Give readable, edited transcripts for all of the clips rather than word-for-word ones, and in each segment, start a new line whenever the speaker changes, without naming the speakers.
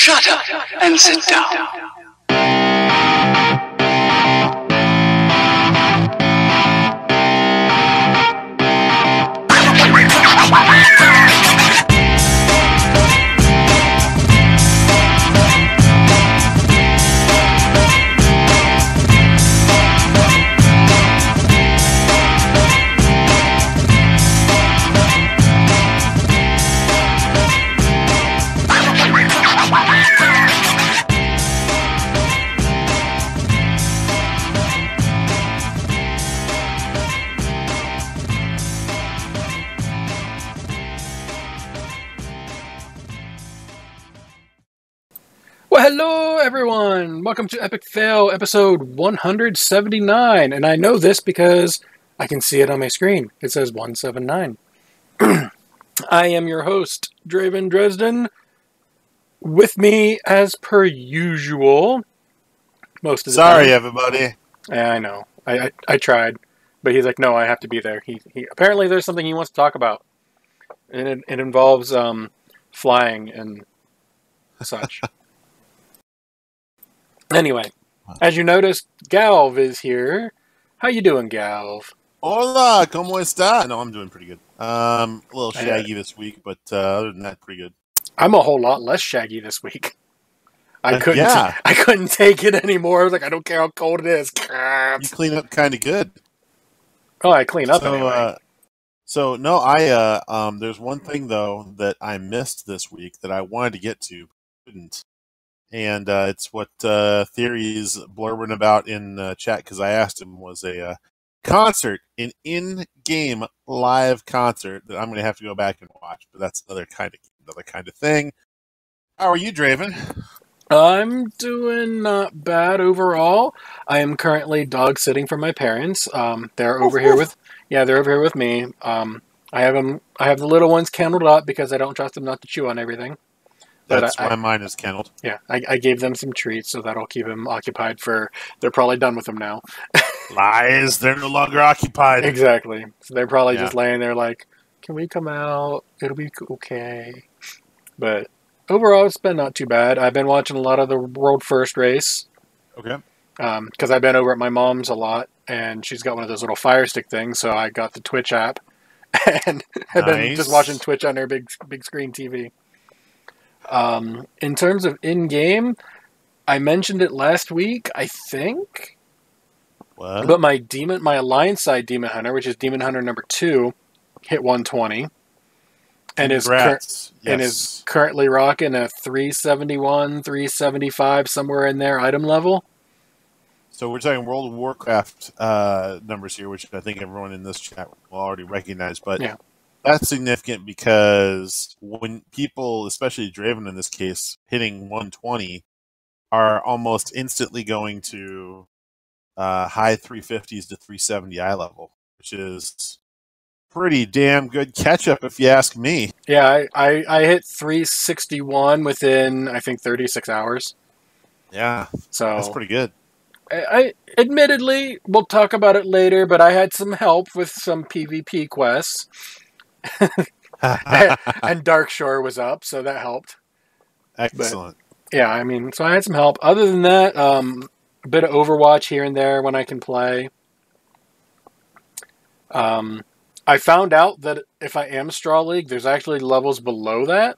Shut up and sit down.
Well, hello everyone! Welcome to Epic Fail, episode 179. And I know this because I can see it on my screen. It says 179. I am your host, Draven Dresden. With me, as per usual, most of the time.
Sorry, everybody.
Yeah, I know. I tried. But he's like, no, I have to be there. He apparently there's something he wants to talk about. And it involves flying and such. Anyway, as you noticed, Galv is here. How you doing, Galv?
Hola, ¿cómo está? No, I'm doing pretty good. A little shaggy this week, but other than that, pretty good.
I'm a whole lot less shaggy this week. I couldn't take it anymore. I was like, I don't care how cold it is.
You clean up kind of good.
Oh, I clean up anyway.
There's one thing though that I missed this week that I wanted to get to, couldn't. And it's what Theory's blurbing about in chat, because I asked him, was a concert, an in-game live concert that I'm going to have to go back and watch. But that's another kind of thing. How are you, Draven?
I'm doing not bad overall. I am currently dog sitting for my parents. They're over here with me. I have the little ones kenneled up because I don't trust them not to chew on everything.
That's why mine is kenneled.
Yeah, I gave them some treats, so that'll keep them occupied they're probably done with them now.
Lies, they're no longer occupied.
Exactly. So they're probably just laying there like, can we come out? It'll be okay. But overall, it's been not too bad. I've been watching a lot of the World First race.
Okay.
Because I've been over at my mom's a lot, and she's got one of those little Fire Stick things, so I got the Twitch app, and I've been just watching Twitch on their big screen TV. In terms of in-game, I mentioned it last week, I think.
What?
But my Alliance side Demon Hunter, which is Demon Hunter number 2, hit 120. And is currently rocking a 371, 375, somewhere in there, item level.
So we're talking World of Warcraft numbers here, which I think everyone in this chat will already recognize. But yeah. That's significant because when people, especially Draven in this case, hitting 120 are almost instantly going to high 350s to 370 eye level, which is pretty damn good catch-up if you ask me.
Yeah, I hit 361 within, I think, 36 hours.
Yeah, so that's pretty good.
I admittedly, we'll talk about it later, but I had some help with some PvP quests. And Darkshore was up, so that helped.
Excellent.
But, yeah, I mean, so I had some help. Other than that, a bit of Overwatch here and there when I can play. I found out that if I am Straw League, there's actually levels below that.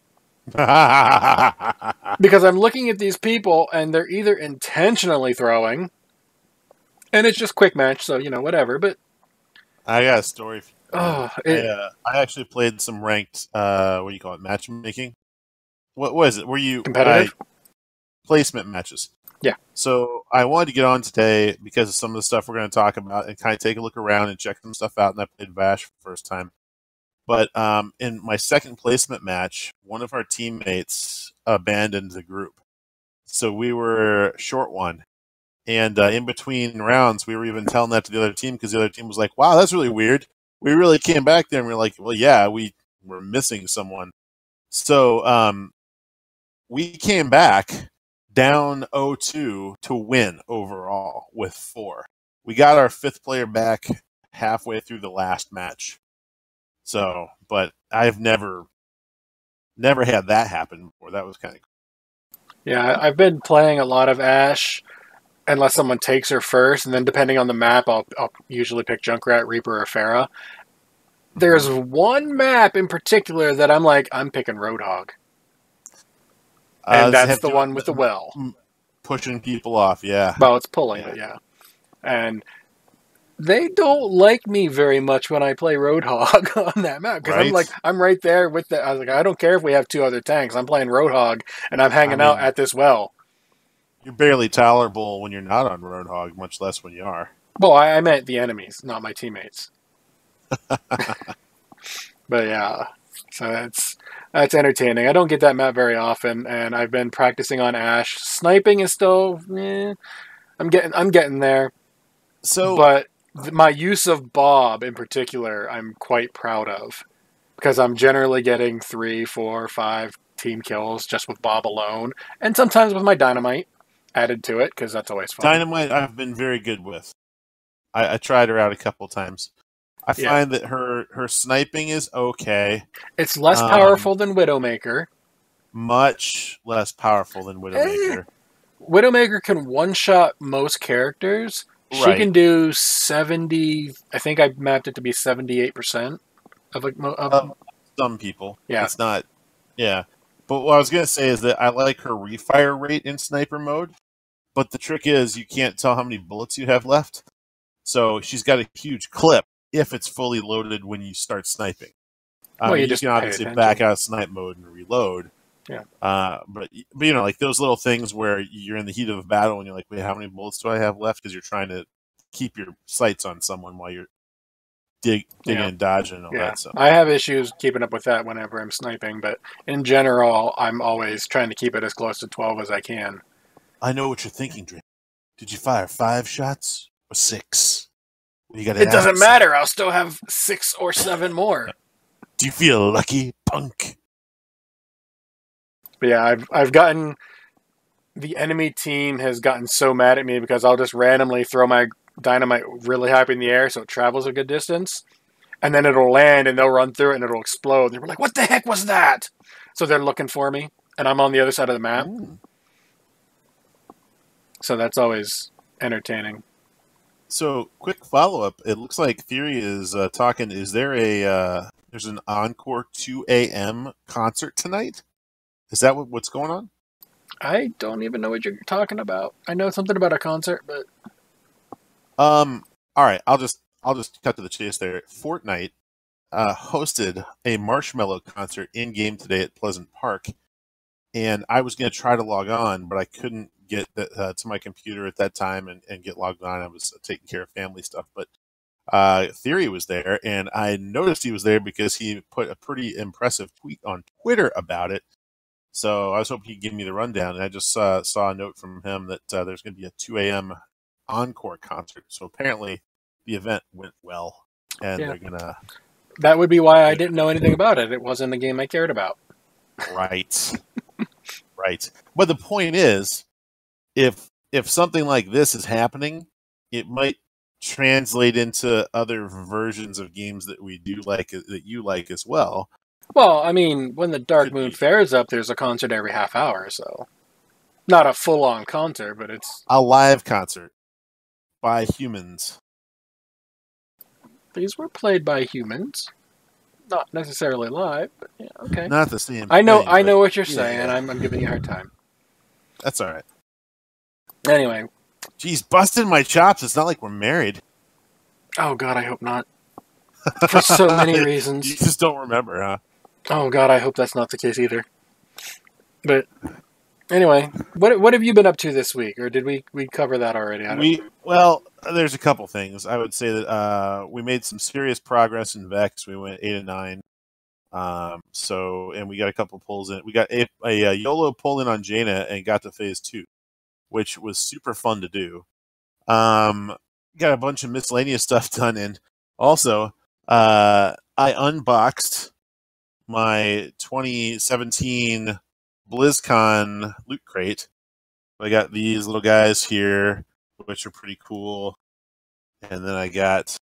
Because I'm looking at these people, and they're either intentionally throwing, and it's just quick match, so, whatever, but...
I got a story.
I
actually played some ranked, matchmaking? What is it? Were you...
Competitive?
Placement matches.
Yeah.
So I wanted to get on today because of some of the stuff we're going to talk about and kind of take a look around and check some stuff out, and I played Vash for the first time. But in my second placement match, one of our teammates abandoned the group. So we were short one. And in between rounds, we were even telling that to the other team because the other team was like, wow, that's really weird. We really came back there and we were like, well, yeah, we were missing someone. So we came back down 0-2 to win overall with 4. We got our 5th player back halfway through the last match. So, but I've never had that happen before. That was kind of cool.
Yeah, I've been playing a lot of Ash unless someone takes her first, and then depending on the map, I'll usually pick Junkrat, Reaper, or Pharah. There's one map in particular that I'm picking Roadhog. And
Does it
that's
have
the
to do
one with the well.
pushing people off? Yeah.
Well, it's pulling, but yeah. And they don't like me very much when I play Roadhog on that map because
Right?
I'm right there with the. I was like, I don't care if we have two other tanks. I'm playing Roadhog and I'm hanging out at this well.
You're barely tolerable when you're not on Roadhog, much less when you are.
Well, I meant the enemies, not my teammates. But yeah, so that's entertaining. I don't get that map very often, and I've been practicing on Ash. Sniping is still, I'm getting there.
So,
But my use of Bob in particular, I'm quite proud of because I'm generally getting 3, 4, 5 team kills just with Bob alone, and sometimes with my dynamite added to it because that's always fun.
Dynamite, I've been very good with. I tried her out a couple times. I find that her sniping is okay.
It's less powerful than Widowmaker.
Much less powerful than Widowmaker.
Widowmaker can one-shot most characters. She can do 70. I think I mapped it to be 78% of
some people.
Yeah,
it's not. Yeah, but what I was gonna say is that I like her refire rate in sniper mode. But the trick is you can't tell how many bullets you have left. So she's got a huge clip if it's fully loaded when you start sniping.
Well, you
can obviously back out of snipe mode and reload.
Yeah.
But like those little things where you're in the heat of a battle and you're like, wait, how many bullets do I have left? Because you're trying to keep your sights on someone while you're digging and dodging and all that stuff.
I have issues keeping up with that whenever I'm sniping, but in general, I'm always trying to keep it as close to 12 as I can.
I know what you're thinking, Drake. Did you fire 5 shots or 6?
It doesn't matter. I'll still have 6 or 7 more.
Do you feel lucky, punk?
But yeah, I've gotten... The enemy team has gotten so mad at me because I'll just randomly throw my dynamite really high up in the air so it travels a good distance. And then it'll land and they'll run through it and it'll explode. They're like, what the heck was that? So they're looking for me. And I'm on the other side of the map. Ooh. So that's always entertaining.
So, quick follow-up. It looks like Theory is talking. Is there there's an Encore 2 a.m. concert tonight? Is that what's going on?
I don't even know what you're talking about. I know something about a concert, but...
All right, I'll just cut to the chase there. Fortnite hosted a Marshmello concert in-game today at Pleasant Park, and I was going to try to log on, but I couldn't get to my computer at that time and get logged on. I was taking care of family stuff, but Theory was there, and I noticed he was there because he put a pretty impressive tweet on Twitter about it. So I was hoping he'd give me the rundown, and I just saw a note from him that there's going to be a 2 a.m. encore concert. So apparently the event went well, and they're going to...
That would be why I didn't know anything about it. It wasn't a game I cared about.
Right. Right. But the point is, if something like this is happening, it might translate into other versions of games that we do like, that you like as well.
Well, I mean, when the Dark Moon Fair is up, there's a concert every half hour, so... Not a full-on concert, but it's...
A live concert by humans.
These were played by humans. Not necessarily live, but yeah, okay.
Not the same
I know
thing,
what you're saying. I'm giving you a hard time.
That's all right.
Anyway.
Geez, busting my chops. It's not like we're married.
Oh, God, I hope not. For so many reasons.
You just don't remember, huh?
Oh, God, I hope that's not the case either. But anyway, what have you been up to this week? Or did we cover that already?
Well, there's a couple things. I would say that we made some serious progress in Vex. We went 8-9. And we got a couple pulls in. We got a YOLO pull in on Jaina and got to phase 2, which was super fun to do. Got a bunch of miscellaneous stuff done, and also I unboxed my 2017 BlizzCon loot crate. I got these little guys here, which are pretty cool. And then I got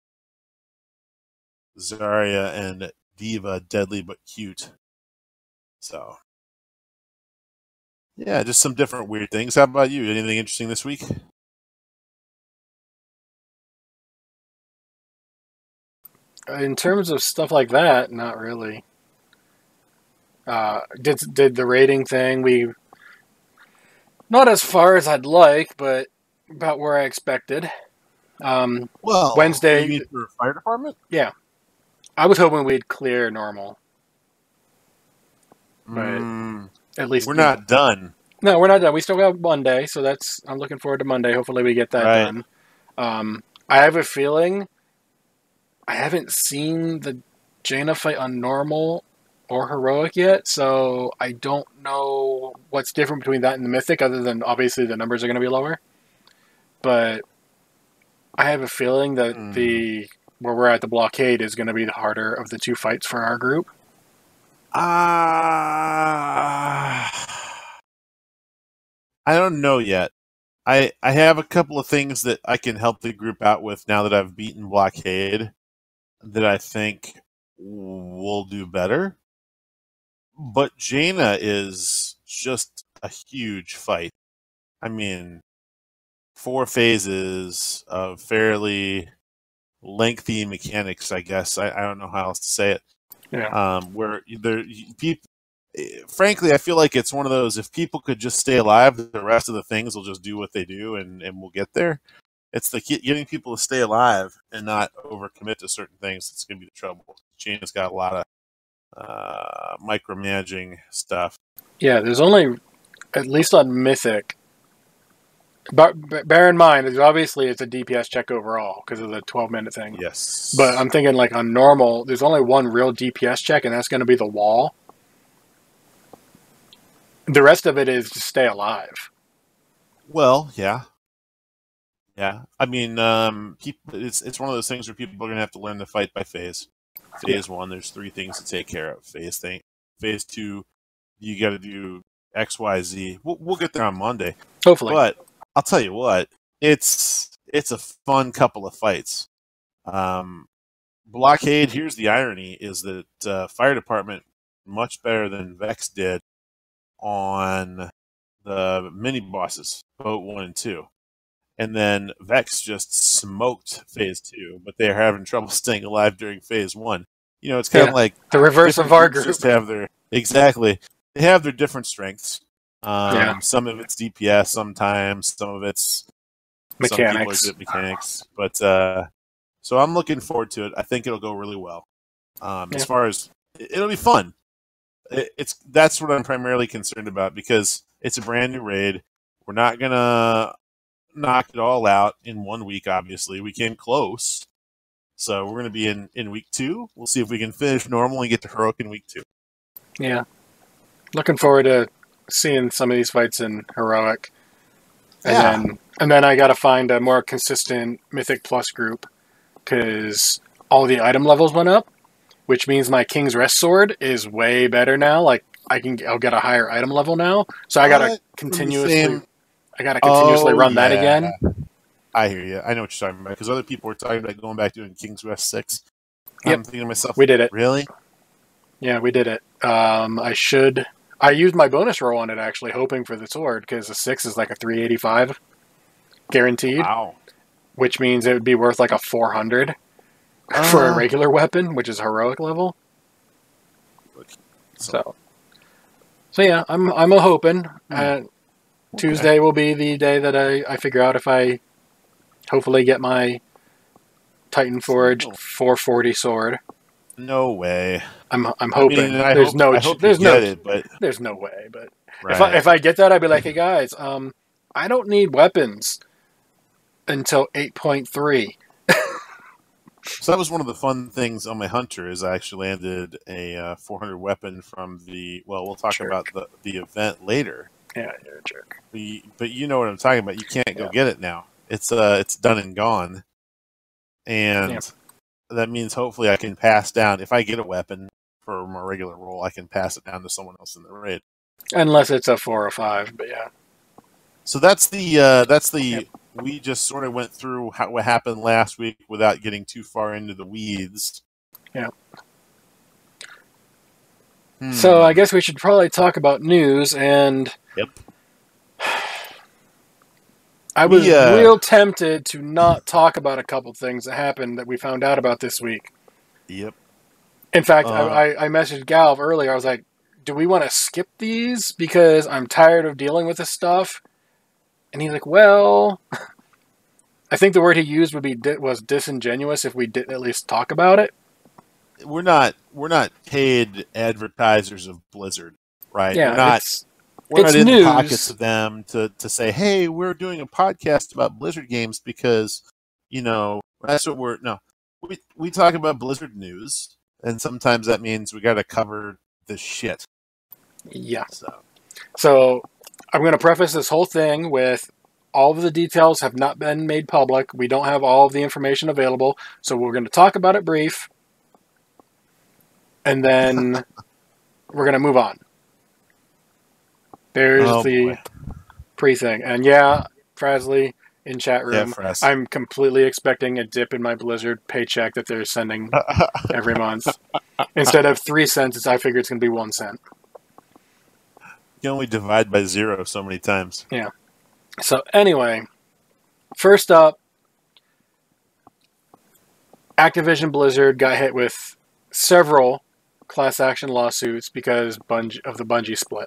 Zarya and Diva, deadly but cute. So, Yeah, just some different weird things. How about you? Anything interesting this week?
In terms of stuff like that, not really. Did the rating thing. We not as far as I'd like, but about where I expected.
Well,
Wednesday.
You mean for fire department?
Yeah, I was hoping we'd clear normal, but at least
we're not done.
No, we're not done. We still got Monday, so I'm looking forward to Monday. Hopefully, we get that
Right.
done. I have a feeling I haven't seen the Jaina fight on normal or heroic yet, so I don't know what's different between that and the mythic, other than obviously the numbers are going to be lower. But I have a feeling that where we're at the blockade is going to be the harder of the two fights for our group.
I don't know yet. I have a couple of things that I can help the group out with now that I've beaten blockade that I think will do better. But Jaina is just a huge fight. I mean, 4 phases of fairly lengthy mechanics, I guess. I don't know how else to say it.
Yeah.
Where people, frankly, I feel like it's one of those, if people could just stay alive, the rest of the things will just do what they do and we'll get there. It's the getting people to stay alive and not overcommit to certain things that's going to be the trouble. Jaina's got a lot of micromanaging stuff.
Yeah, there's only, at least on Mythic, but bear in mind, obviously it's a DPS check overall because of the 12-minute thing.
Yes.
But I'm thinking like on normal, there's only one real DPS check, and that's going to be the wall. The rest of it is to stay alive.
Well, yeah. Yeah. I mean, it's one of those things where people are going to have to learn to fight by phase. Phase 1, there's 3 things to take care of. Phase 2, you got to do X, Y, Z. We'll get there on Monday.
Hopefully.
But I'll tell you what, it's a fun couple of fights. Blockade, here's the irony, is that fire department much better than Vex did on the mini bosses, Boat 1 and 2. And then Vex just smoked Phase 2, but they're having trouble staying alive during Phase 1. You know, it's kind of like
the reverse of our group.
Just have they have their different strengths. Some of it's DPS sometimes, some of it's
mechanics.
Some people are good mechanics. But so I'm looking forward to it. I think it'll go really well. As far as it'll be fun. That's what I'm primarily concerned about because it's a brand new raid. We're not gonna knock it all out in 1 week. Obviously, we came close. So we're going to be in week 2. We'll see if we can finish normal and get to heroic in week 2.
Yeah. Looking forward to seeing some of these fights in heroic. And then I got to find a more consistent Mythic Plus group because all the item levels went up, which means my King's Rest sword is way better now. Like I'll get a higher item level now. So I got to continuously run that again.
I hear you. I know what you're talking about because other people were talking about going back doing King's Rest 6.
Yep.
I'm thinking to myself,
we did it.
Really?
Yeah, we did it. I used my bonus roll on it actually, hoping for the sword because the 6 is like a 385 guaranteed.
Wow.
Which means it would be worth like a 400 for a regular weapon, which is heroic level. So yeah, I'm a hoping. Tuesday will be the day that I figure out if I hopefully get my Titan Forge 440 sword.
No way.
I'm hoping. There's no way. But right. if I get that, I'd be like, hey guys, I don't need weapons until 8.3.
So that was one of the fun things on my Hunter is I actually landed a 400 weapon from the. Well, we'll talk about the event later.
Yeah, you're a jerk.
But you know what I'm talking about. You can't go get it now. It's done and gone. And that means hopefully I can pass down. If I get a weapon for my regular roll, I can pass it down to someone else in the raid.
Unless it's a 4 or 5, but yeah.
So that's the we just sort of went through what happened last week without getting too far into the weeds.
Yeah. So I guess we should probably talk about news and I was real tempted to not talk about a couple things that happened that we found out about this week.
Yep.
In fact, I messaged Galv earlier. I was like, do we want to skip these? Because I'm tired of dealing with this stuff. And he's like, well, I think the word he used was disingenuous if we didn't at least talk about it.
We're not paid advertisers of Blizzard, right?
Yeah,
we're not in
news.
the pockets of them to say, hey, we're doing a podcast about Blizzard games because, that's what we talk about Blizzard news, and sometimes that means we got to cover the shit.
Yeah. So I'm going to preface this whole thing with all of the details have not been made public. We don't have all of the information available, so we're going to talk about it brief, and then we're going to move on. There's the pre-thing. And yeah, Frasley in chat room, I'm completely expecting a dip in my Blizzard paycheck that they're sending every month. Instead of 3 cents, I figure it's going to be 1 cent.
You can only divide by 0 so many times.
Yeah. So anyway, first up, Activision Blizzard got hit with several class action lawsuits because of the Bungie split.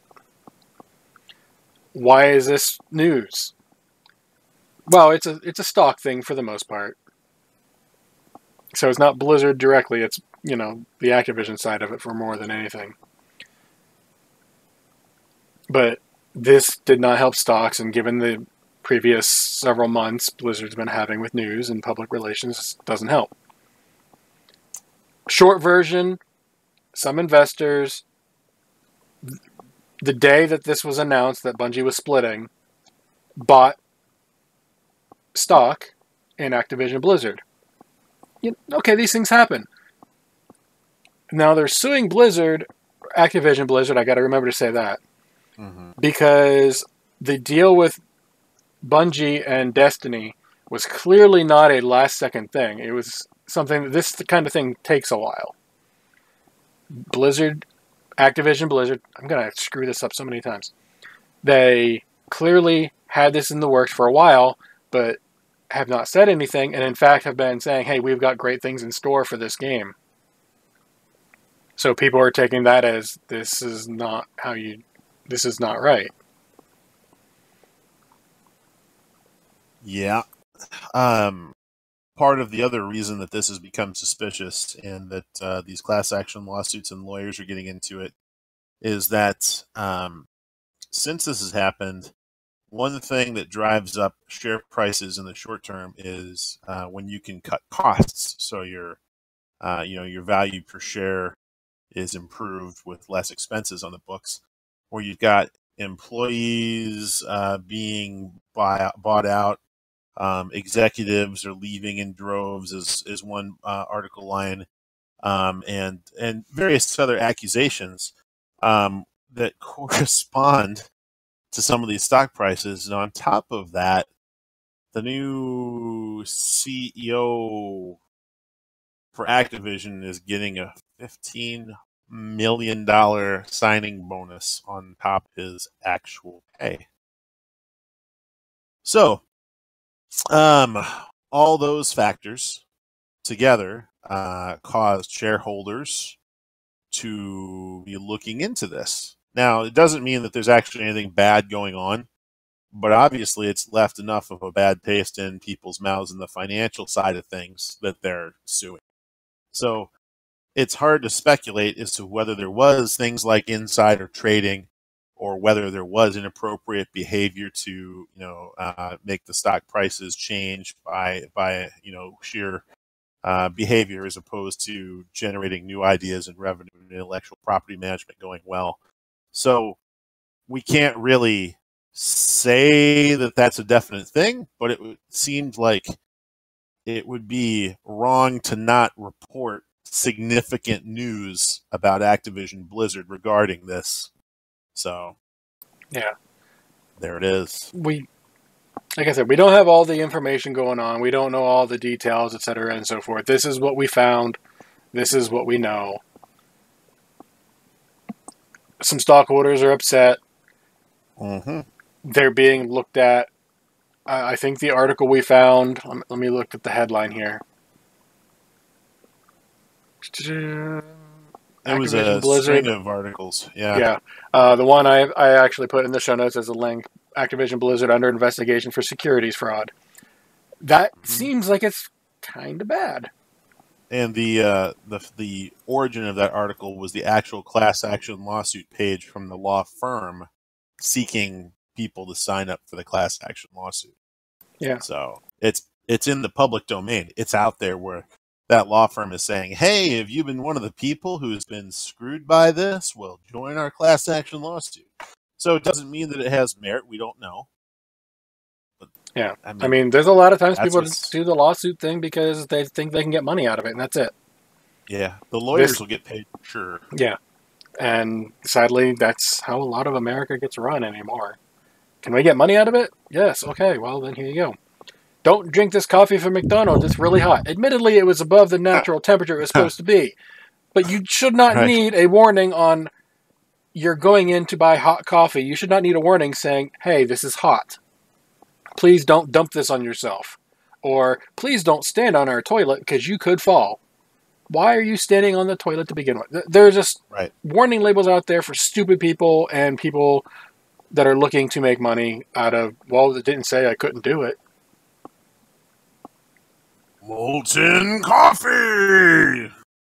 Why is this news? Well, it's a stock thing for the most part. So it's not Blizzard directly, it's, the Activision side of it for more than anything. But this did not help stocks, and given the previous several months Blizzard's been having with news and public relations, doesn't help. Short version, some investors, the day that this was announced that Bungie was splitting, bought stock in Activision Blizzard. Okay, these things happen. Now they're suing Blizzard, Activision Blizzard, I got to remember to say that, because the deal with Bungie and Destiny was clearly not a last-second thing. It was something that this kind of thing takes a while. Activision Blizzard, I'm going to screw this up so many times. They clearly had this in the works for a while, but have not said anything, and in fact have been saying, hey, we've got great things in store for this game. So people are taking that as this is not right.
Yeah. Part of the other reason that this has become suspicious and that these class action lawsuits and lawyers are getting into it is that since this has happened, one thing that drives up share prices in the short term is when you can cut costs. So your value per share is improved with less expenses on the books, or you've got employees being bought out. Executives are leaving in droves is one article line, and various other accusations that correspond to some of these stock prices. And on top of that, the new CEO for Activision is getting a $15 million signing bonus on top of his actual pay. So, all those factors together caused shareholders to be looking into this. Now, it doesn't mean that there's actually anything bad going on, but obviously it's left enough of a bad taste in people's mouths in the financial side of things that they're suing. So it's hard to speculate as to whether there was things like insider trading or whether there was inappropriate behavior to, make the stock prices change by sheer behavior as opposed to generating new ideas and revenue and intellectual property management going well. So we can't really say that that's a definite thing, but it seemed like it would be wrong to not report significant news about Activision Blizzard regarding this. So,
yeah,
there it is.
Like I said, we don't have all the information going on. We don't know all the details, etc., and so forth. This is what we found. This is what we know. Some stockholders are upset.
Mm-hmm.
They're being looked at I think the article we found. Let me look at the headline here.
It was a string of articles. Yeah.
Yeah. The one I actually put in the show notes as a link. Activision Blizzard under investigation for securities fraud. That seems like it's kind of bad.
And the origin of that article was the actual class action lawsuit page from the law firm seeking people to sign up for the class action lawsuit.
Yeah.
So it's in the public domain. It's out there where that law firm is saying, hey, have you been one of the people who's been screwed by this? Well, join our class action lawsuit. So it doesn't mean that it has merit. We don't know. But,
yeah. I mean, there's a lot of times people do the lawsuit thing because they think they can get money out of it, and that's it.
Yeah. The lawyers will get paid for sure.
Yeah. And sadly, that's how a lot of America gets run anymore. Can we get money out of it? Yes. Okay. Well, then here you go. Don't drink this coffee from McDonald's. It's really hot. Admittedly, it was above the natural temperature it was supposed to be. But you should not need a warning on you're going in to buy hot coffee. You should not need a warning saying, hey, this is hot. Please don't dump this on yourself. Or please don't stand on our toilet because you could fall. Why are you standing on the toilet to begin with? There's just warning labels out there for stupid people and people that are looking to make money out of, well, it didn't say I couldn't do it.
Molten coffee!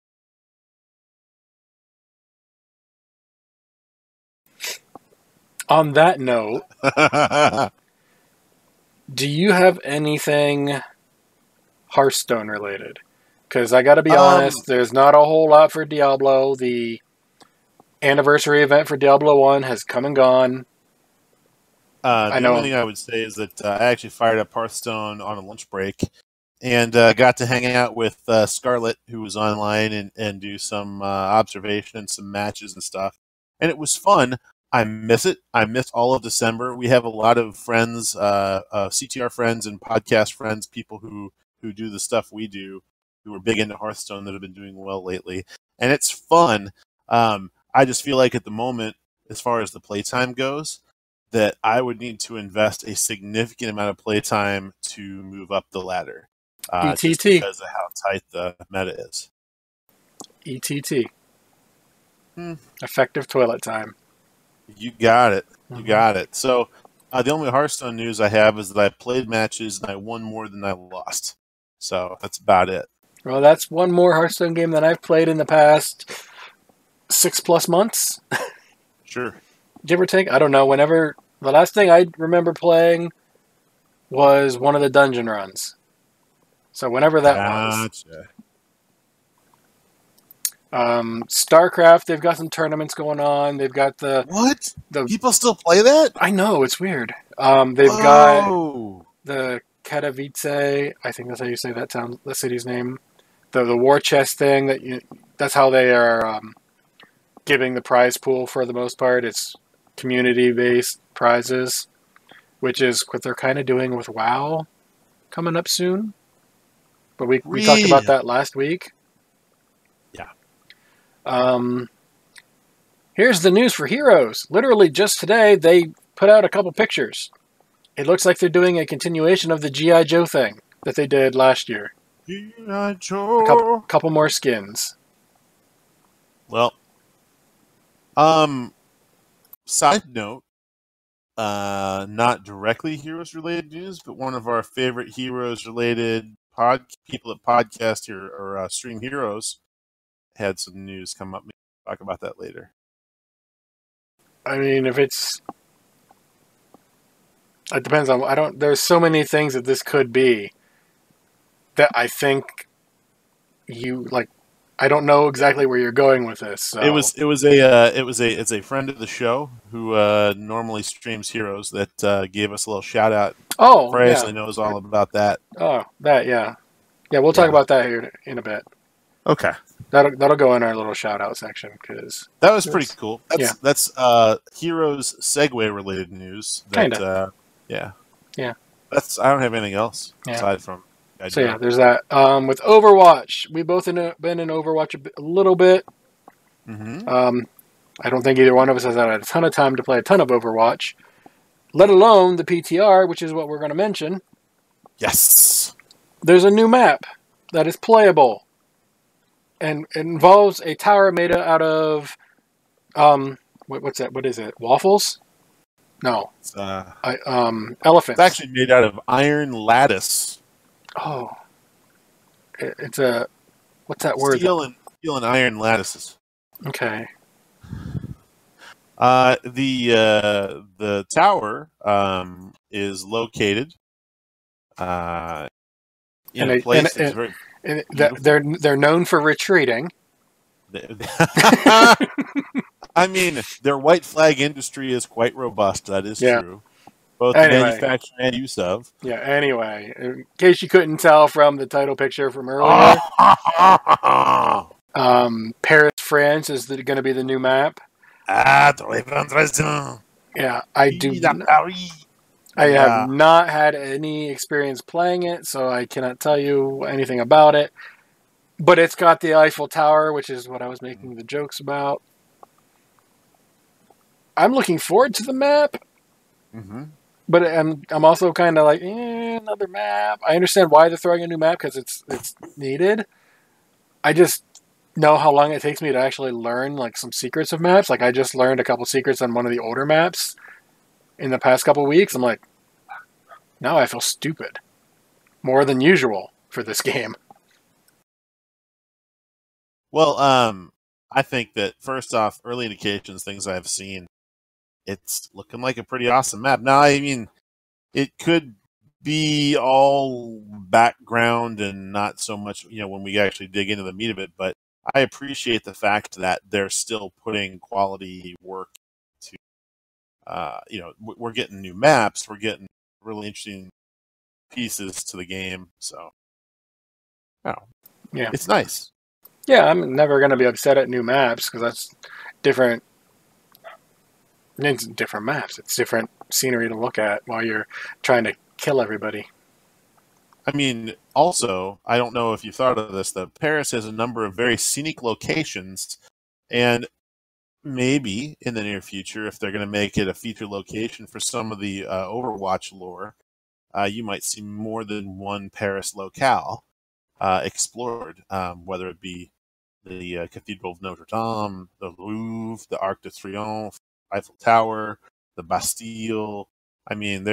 On that note, do you have anything Hearthstone related? Because I got to be honest, there's not a whole lot for Diablo. The anniversary event for Diablo 1 has come and gone.
The only thing I would say is that I actually fired up Hearthstone on a lunch break and got to hang out with Scarlett, who was online, and do some observation and some matches and stuff. And it was fun. I miss it. I miss all of December. We have a lot of friends, CTR friends and podcast friends, people who do the stuff we do, who are big into Hearthstone that have been doing well lately. And it's fun. I just feel like at the moment, as far as the playtime goes, that I would need to invest a significant amount of playtime to move up the ladder.
ETT.
Just because of how tight the meta is.
ETT. Effective toilet time.
You got it. You got it. So the only Hearthstone news I have is that I played matches and I won more than I lost. So that's about it.
Well, that's one more Hearthstone game than I've played in the past 6+ months.
Sure.
Give or take. I don't know. Whenever the last thing I remember playing was one of the dungeon runs. So whenever that was. StarCraft, they've got some tournaments going on. They've got the
people still play that?
I know, it's weird. They've got the Katowice. I think that's how you say the city's name. The war chest thing that's how they are giving the prize pool for the most part. It's community-based prizes, which is what they're kind of doing with WoW coming up soon. But we talked about that last week. Here's the news for Heroes. Literally just today, they put out a couple pictures. It looks like they're doing a continuation of the G.I. Joe thing that they did last year.
G.I. Joe.
A couple more skins.
Well, side note, not directly Heroes-related news, but one of our favorite Heroes-related people that podcast here or stream Heroes had some news come up. Maybe talk about that later.
I mean, it depends on. There's so many things that this could be that I think I don't know exactly where you're going with this. So.
It's a friend of the show who normally streams Heroes that gave us a little shout out.
Oh,
Presley knows all about that.
Oh, that yeah. We'll talk about that here in a bit.
Okay.
That'll go in our little shout out section because
that was pretty cool. That's Heroes segue related news.
Kinda.
Yeah.
I
don't have anything else aside from.
There's that. With Overwatch, we've both been in Overwatch a little bit.
Mm-hmm.
I don't think either one of us has had a ton of time to play a ton of Overwatch. let alone the PTR, which is what we're going to mention.
Yes.
There's a new map that is playable, and it involves a tower made out of what's that? What is it? Waffles? No,
It's
elephants.
actually made out of iron lattice.
Oh, it's a what's that word?
Steel and iron lattices.
Okay.
The tower is located in a place that's very.
And they're known for retreating.
I mean, their white flag industry is quite robust. That is true. Both manufacture and use of.
Yeah, anyway, in case you couldn't tell from the title picture from earlier, Paris, France is going to be the new map. Yeah, I have not had any experience playing it, so I cannot tell you anything about it. But it's got the Eiffel Tower, which is what I was making the jokes about. I'm looking forward to the map. Mm-hmm. But I'm also kind of like, another map. I understand why they're throwing a new map, because it's needed. I just know how long it takes me to actually learn like some secrets of maps. Like I just learned a couple secrets on one of the older maps in the past couple weeks. I'm like, now I feel stupid. More than usual for this game.
Well, I think that first off, early indications, things I've seen, it's looking like a pretty awesome map. Now, I mean, it could be all background and not so much, when we actually dig into the meat of it, but I appreciate the fact that they're still putting quality work to, we're getting new maps, we're getting really interesting pieces to the game, so,
yeah,
it's nice.
Yeah, I'm never going to be upset at new maps, because that's different. It's different maps. It's different scenery to look at while you're trying to kill everybody.
I mean, also, I don't know if you thought of this, that Paris has a number of very scenic locations, and maybe in the near future, if they're going to make it a feature location for some of the Overwatch lore, you might see more than one Paris locale explored, whether it be the Cathedral of Notre Dame, the Louvre, the Arc de Triomphe, Eiffel Tower, the Bastille. I mean,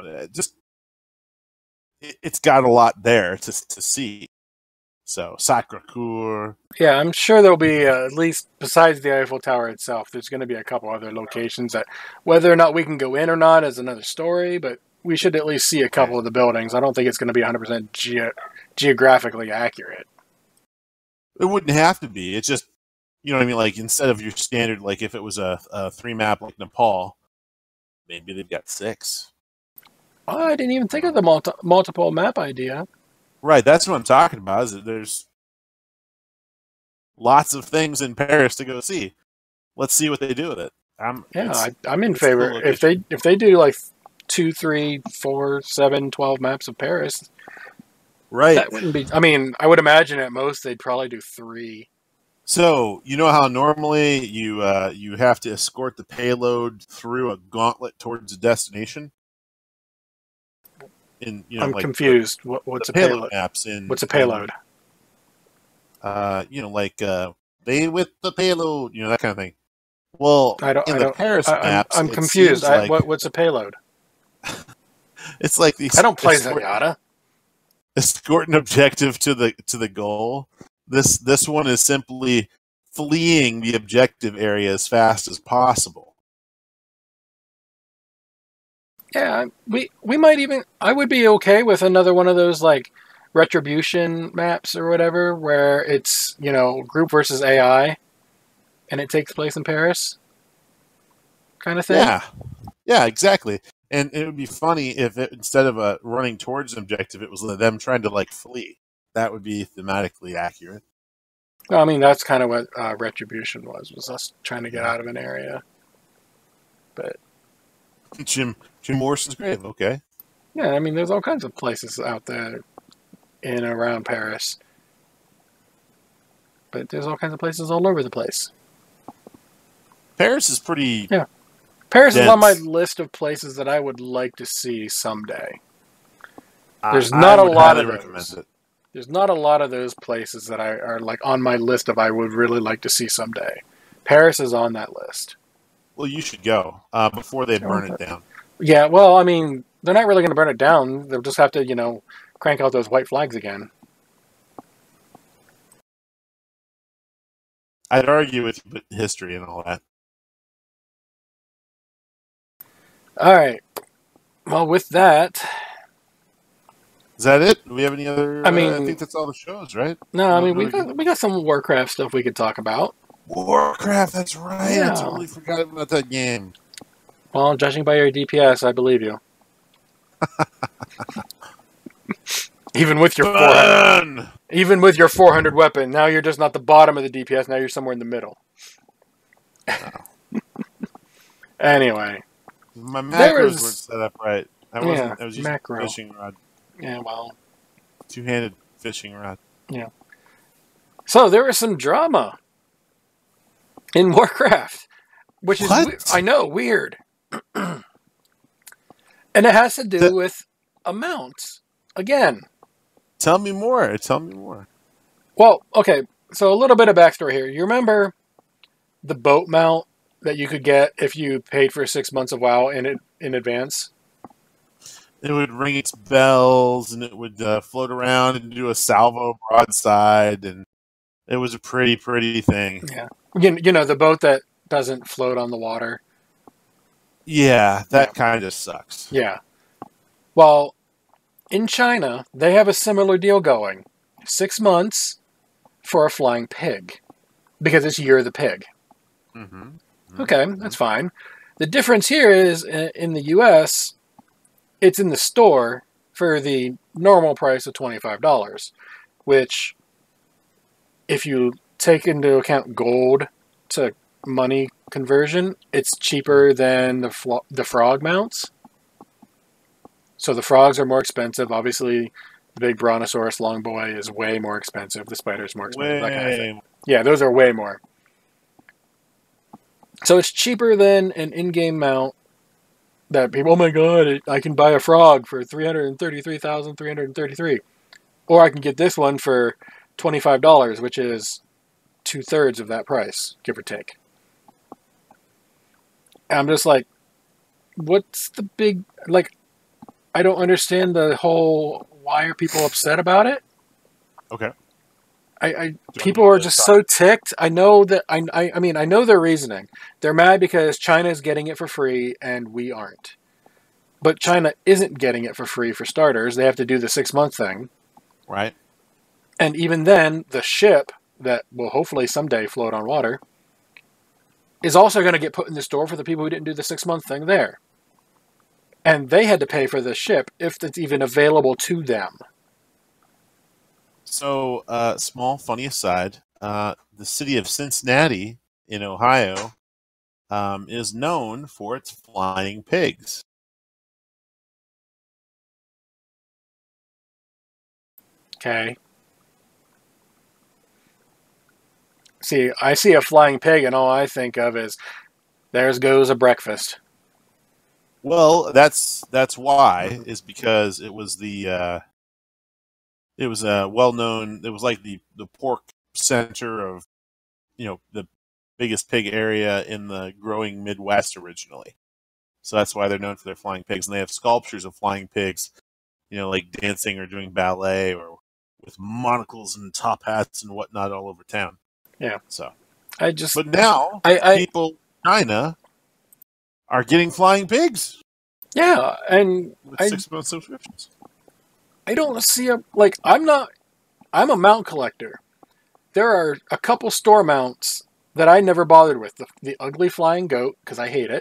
it's got a lot there to see. So, Sacré-Cœur.
Yeah, I'm sure there'll be, at least besides the Eiffel Tower itself, there's going to be a couple other locations that, whether or not we can go in or not is another story, but we should at least see a couple of the buildings. I don't think it's going to be 100% geographically accurate.
It wouldn't have to be. It's just, you know what I mean? Like, instead of your standard, like if it was a 3 map like Nepal, maybe they've got 6.
Oh, I didn't even think of the multiple map idea.
Right, that's what I'm talking about. Is that there's lots of things in Paris to go see. Let's see what they do with it. I'm in
favor. If they do like 2, 3, 4, 7, 12 maps of Paris,
right?
That wouldn't be. I mean, I would imagine at most they'd probably do 3.
So you know how normally you have to escort the payload through a gauntlet towards a destination.
I'm confused. What's a payload?
Maps
what's a payload?
They with the payload, that kind of thing. Well, Paris maps,
I'm confused. What's a payload?
It's like these.
I don't play Zenyatta.
Escort an objective to the goal. This one is simply fleeing the objective area as fast as possible.
Yeah, we might even. I would be okay with another one of those like retribution maps or whatever, where it's group versus AI, and it takes place in Paris, kind of thing.
Yeah, exactly. And it would be funny if instead of running towards an objective, it was them trying to flee. That would be thematically accurate.
Well, I mean, that's kind of what retribution was us trying to get out of an area, but.
Jim Morrison's grave, okay.
Yeah, I mean, there's all kinds of places out there in and around Paris. But there's all kinds of places all over the place.
Paris is pretty
Paris is on my
dense.
list of places that I would like to see someday.
I-
There's
I
not a
would
lot
highly
of
recommend
those.
it.
There's not a lot of those places that are like on my list of I would really like to see someday. Paris is on that list.
Well, you should go before they burn it down.
Yeah, well, I mean, they're not really going to burn it down. They'll just have to, crank out those white flags again.
I'd argue with history and all that.
All right. Well, with that,
Is that it? Do we have any other?
I mean-
I think that's all the shows, right?
no, I mean
Really
we got some Warcraft stuff we could talk about.
Warcraft. That's right.
Yeah.
I totally forgot about that game.
Well, judging by your DPS, I believe you. Even with your 400,
Burn!
even with your 400 weapon, now you're just not the bottom of the DPS. Now you're somewhere in the middle. Anyway,
My
There
macros
was-
weren't set up right. I wasn't.
Yeah,
I was using
macro.
a fishing rod,
yeah, well.
two-handed fishing rod.
So there was some drama in Warcraft, which is
What?
I know weird, and it has to do with amounts again.
Tell me more. Tell me more.
Well, okay, so a little bit of backstory here. You remember the boat mount that you could get if you paid for 6 months of WoW in advance?
It would ring its bells and it would float around and do a salvo broadside, and it was a pretty thing.
Yeah, you know the boat that doesn't float on the water.
Yeah, that kind of sucks.
Yeah. Well, in China, they have a similar deal going. 6 months for a flying pig. Because it's Year of the Pig.
Mm-hmm.
Okay, that's fine. The difference here is, in the US, it's in the store for the normal price of $25. Which, if you take into account gold to money conversion, it's cheaper than the frog mounts. So the frogs are more expensive. Obviously, the big Brontosaurus Longboy is way more expensive. The spider's more expensive. That kind of thing. Yeah, those are way more. So it's cheaper than an in-game mount that people, oh my god, I can buy a frog for 333,333. Or I can get this one for $25, which is 2/3 of that price, give or take. And I'm just like, what's the big, like, I don't understand the whole, why are people upset about it?
Okay.
People are just so ticked. I know that, I mean, I know their reasoning. They're mad because China's getting it for free and we aren't. But China isn't getting it for free for starters. They have to do the 6-month thing.
Right.
And even then, the ship that will hopefully someday float on water is also going to get put in the store for the people who didn't do the 6-month thing there. And they had to pay for the ship if it's even available to them.
So, small funny aside, the city of Cincinnati in Ohio is known for its flying pigs.
Okay. See, I see a flying pig and all I think of is, there goes a breakfast.
Well, that's why, is because it was the it was a well-known, it was like the pork center of, the biggest pig area in the growing Midwest originally. So that's why they're known for their flying pigs, and they have sculptures of flying pigs, like dancing or doing ballet or with monocles and top hats and whatnot all over town.
Yeah.
So,
I just,
but now people in China are getting flying pigs
yeah, and
with
I
6 month subscriptions.
I don't see I'm a mount collector. There are a couple store mounts that I never bothered with. The ugly flying goat, because I hate it.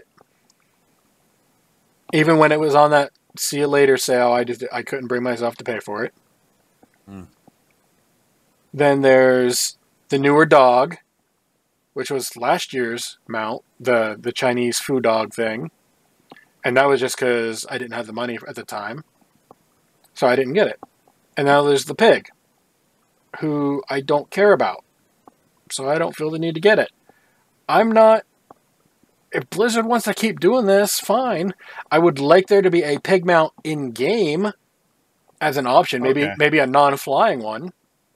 Even when it was on that see you later sale, I couldn't bring myself to pay for it.
Mm.
Then there's the newer dog, which was last year's mount, the Chinese food dog thing. And that was just because I didn't have the money at the time. So I didn't get it. And now there's the pig, who I don't care about. So I don't feel the need to get it. I'm not if Blizzard wants to keep doing this, fine. I would like there to be a pig mount in game as an option,
Okay.
maybe a non-flying one.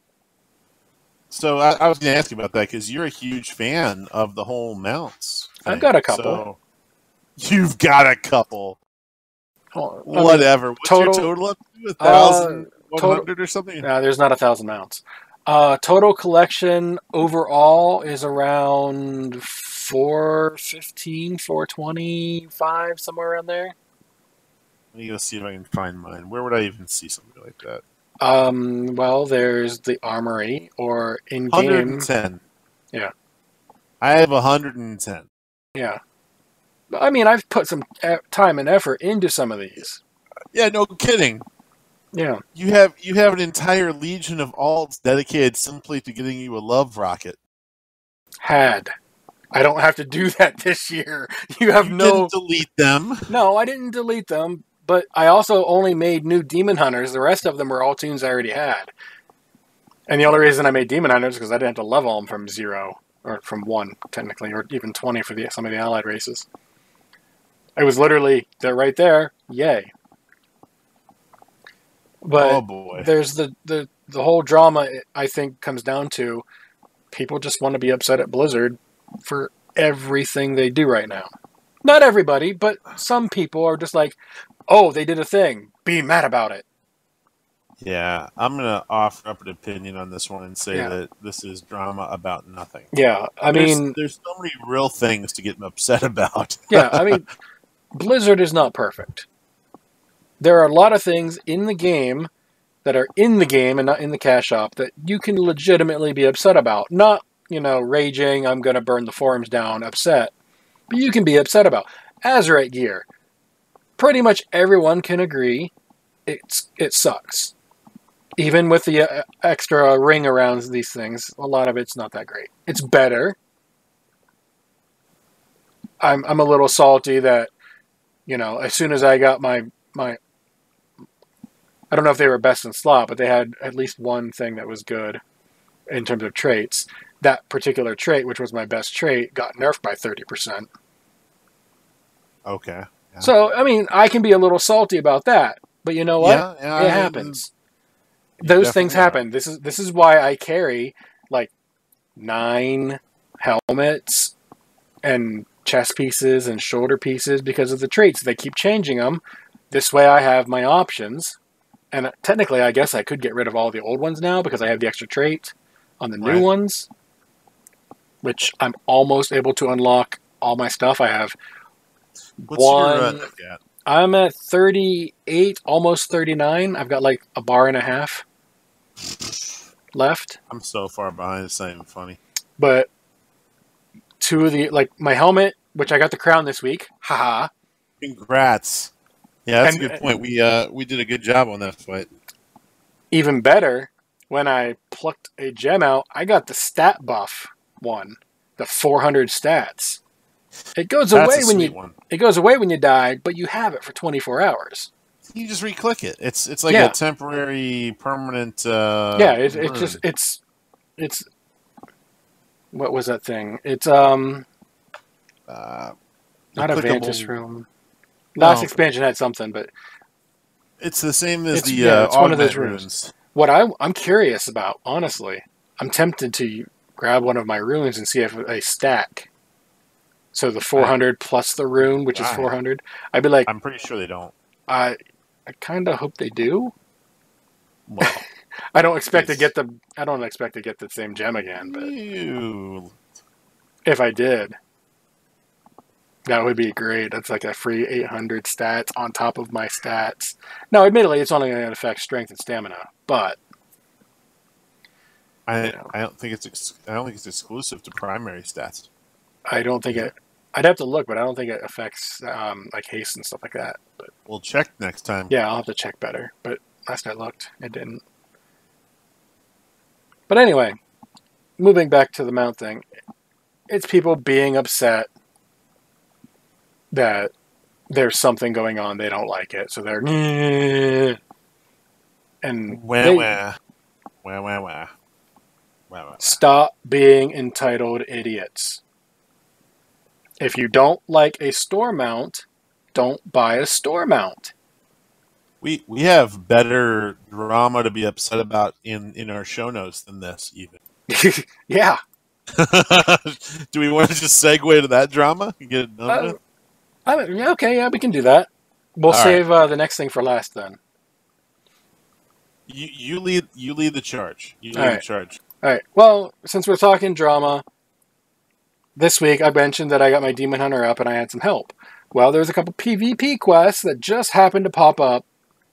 So I was going to ask you about that because you're a huge fan of the whole mounts thing.
I've got a couple.
So you've got a couple.
Oh,
Whatever. What's your total up to? 1,100 or something?
No, there's not 1,000 mounts. Total collection overall is around 415, 425, somewhere around there.
Let me go see if I can find mine. Where would I even see something like that?
Well, there's the Armory or in-game.
110.
Yeah.
I have 110.
Yeah. I mean, I've put some time and effort into some of these.
Yeah, no kidding.
Yeah.
You have an entire legion of alts dedicated simply to getting you a love rocket.
I don't have to do that this year. You
didn't delete them.
No, I didn't delete them, but I also only made new Demon Hunters. The rest of them were all tunes I already had. And the only reason I made Demon Hunters is because I didn't have to level them from 0, or from 1, technically, or even 20 for some of the allied races. It was literally, they're right there, yay. But
oh boy.
There's the whole drama, I think, comes down to people just want to be upset at Blizzard for everything they do right now. Not everybody, but some people are just like, oh, they did a thing. Be mad about it.
Yeah, I'm going to offer up an opinion on this one and say that this is drama about nothing.
Yeah,
there's so many real things to get upset about.
Yeah, I mean, Blizzard is not perfect. There are a lot of things in the game that are in the game and not in the cash shop that you can legitimately be upset about. Not, raging, I'm going to burn the forums down, upset. But you can be upset about. Azerite gear. Pretty much everyone can agree it sucks. Even with the extra ring around these things, a lot of it's not that great. It's better. I'm a little salty that, as soon as I got my I don't know if they were best in slot, but they had at least one thing that was good in terms of traits. That particular trait, which was my best trait, got nerfed by 30%.
Okay. Yeah.
So, I mean, I can be a little salty about that, but you know what?
Yeah,
it happens. Those things happen. This is why I carry like 9 helmets and chest pieces and shoulder pieces because of the traits. They keep changing them. This way I have my options. And technically, I guess I could get rid of all the old ones now because I have the extra trait on the new ones, which I'm almost able to unlock all my stuff. I have
What's your at?
I'm at 38, almost 39. I've got like a bar and a half left.
I'm so far behind, it's not even funny.
But 2 of the, like my helmet, which I got the crown this week. Haha.
Congrats. Yeah, that's a good point. We did a good job on that fight.
Even better, when I plucked a gem out, I got the stat buff one, the 400 stats. It goes away when you die, but you have it for 24 hours.
You just re-click it. It's like a temporary, permanent.
It's what was that thing? It's not a Vantis room. Last expansion had something, but
it's the same as
it's one of those
runes.
What I'm curious about, honestly, I'm tempted to grab one of my runes and see if they stack. So the 400 plus the rune, which is 400. I'd be like,
I'm pretty sure they don't.
I kind of hope they do.
Well,
I don't expect to get the same gem again, but if I did, that would be great. That's like a free 800 stats on top of my stats. Now, admittedly, it's only going to affect strength and stamina, but
I don't think it's exclusive to primary stats.
I don't think it. I'd have to look, but I don't think it affects like haste and stuff like that. But
we'll check next time.
Yeah, I'll have to check better. But last I looked, it didn't. But anyway, moving back to the mount thing, it's people being upset that there's something going on, they don't like it, so they're and stop being entitled idiots. If you don't like a store mount, don't buy a store mount.
We have better drama to be upset about in our show notes than this, even.
Yeah.
Do we want to just segue to that drama and get it done with?
Okay, yeah, we can do that. We'll
All
save the next thing for last then.
You lead the charge. You lead
All right.
the charge.
All right. Well, since we're talking drama, this week I mentioned that I got my Demon Hunter up and I had some help. Well, there's a couple PvP quests that just happened to pop up.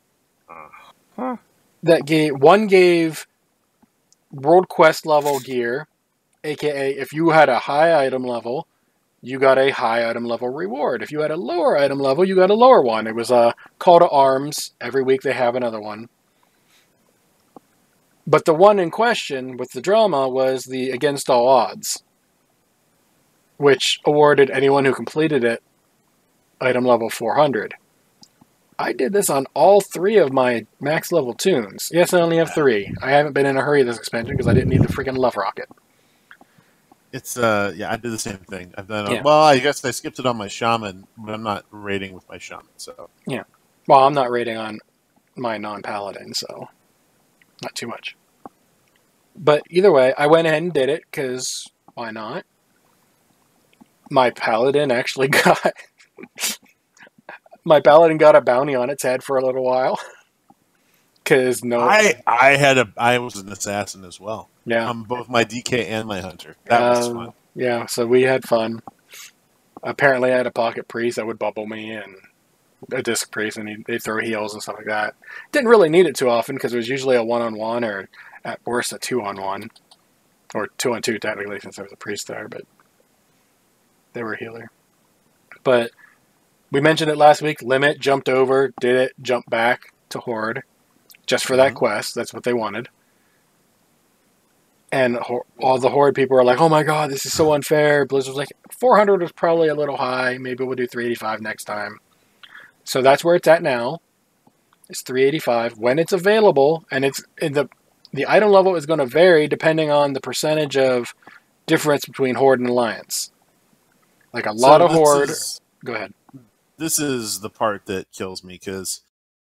That gave World Quest level gear, aka if you had a high item level, you got a high item level reward. If you had a lower item level, you got a lower one. It was a call to arms. Every week they have another one. But the one in question with the drama was the Against All Odds, which awarded anyone who completed it item level 400. I did this on all 3 of my max level tunes. Yes, I only have 3. I haven't been in a hurry this expansion because I didn't need the freaking Love Rocket.
It's yeah, I did the same thing. I've done
Yeah.
well. I guess I skipped it on my shaman, but I'm not raiding with my shaman. So
Yeah. Well, I'm not rating on my non-paladin, so not too much. But either way, I went ahead and did it because why not? My paladin actually got my paladin got a bounty on its head for a little while. Because
I was an assassin as well.
Yeah.
Both my DK and my hunter. That was fun.
Yeah, so we had fun. Apparently, I had a pocket priest that would bubble me and a disc priest, and they'd throw heals and stuff like that. Didn't really need it too often because it was usually a 1-on-1 or at worst a 2-on-1 or 2-on-2 technically since there was a priest there, but they were a healer. But we mentioned it last week. Limit jumped over, did it, jumped back to Horde just for that quest. That's what they wanted. And all the Horde people were like, oh my god, this is so unfair. Blizzard was like, 400 was probably a little high. Maybe we'll do 385 next time. So that's where it's at now. It's 385. When it's available, and it's in the item level is going to vary depending on the percentage of difference between Horde and Alliance. Like a lot of Horde... Go ahead.
This is the part that kills me because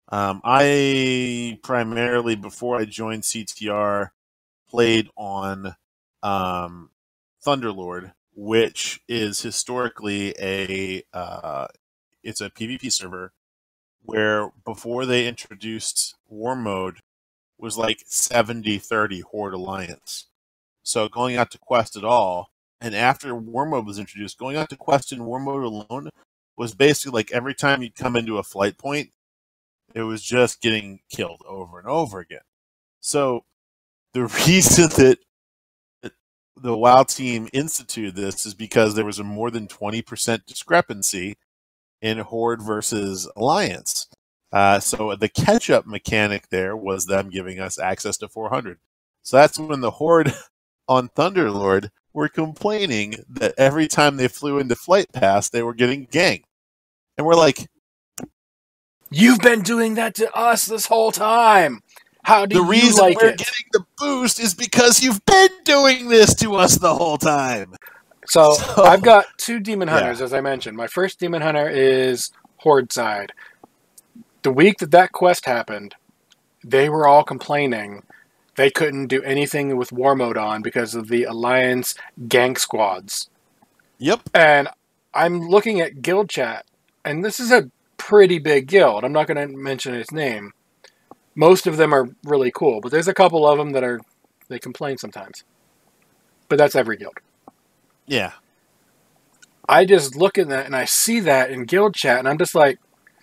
I primarily, before I joined CTR, played on Thunderlord, which is historically it's a PvP server where before they introduced War Mode was like 70-30 Horde Alliance. So going out to Quest at all, and after War Mode was introduced, going out to Quest in War Mode alone was basically like every time you'd come into a flight point, it was just getting killed over and over again. So the reason that the WoW team instituted this is because there was a more than 20% discrepancy in Horde versus Alliance. So the catch-up mechanic there was them giving us access to 400. So that's when the Horde on Thunderlord were complaining that every time they flew into Flight Pass, they were getting ganked. And we're like,
you've been doing that to us this whole time. How do you like it?
The reason we're getting the boost is because you've been doing this to us the whole time.
So I've got 2 Demon Hunters, as I mentioned. My first Demon Hunter is Horde side. The week that quest happened, they were all complaining they couldn't do anything with War Mode on because of the Alliance gank squads.
Yep.
And I'm looking at guild chat, and this is a pretty big guild. I'm not going to mention its name. Most of them are really cool, but there's a couple of them that they complain sometimes. But that's every guild.
Yeah.
I just look at that and I see that in guild chat and I'm just like,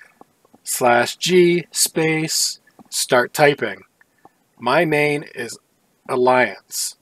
/G space, start typing. My main is Alliance.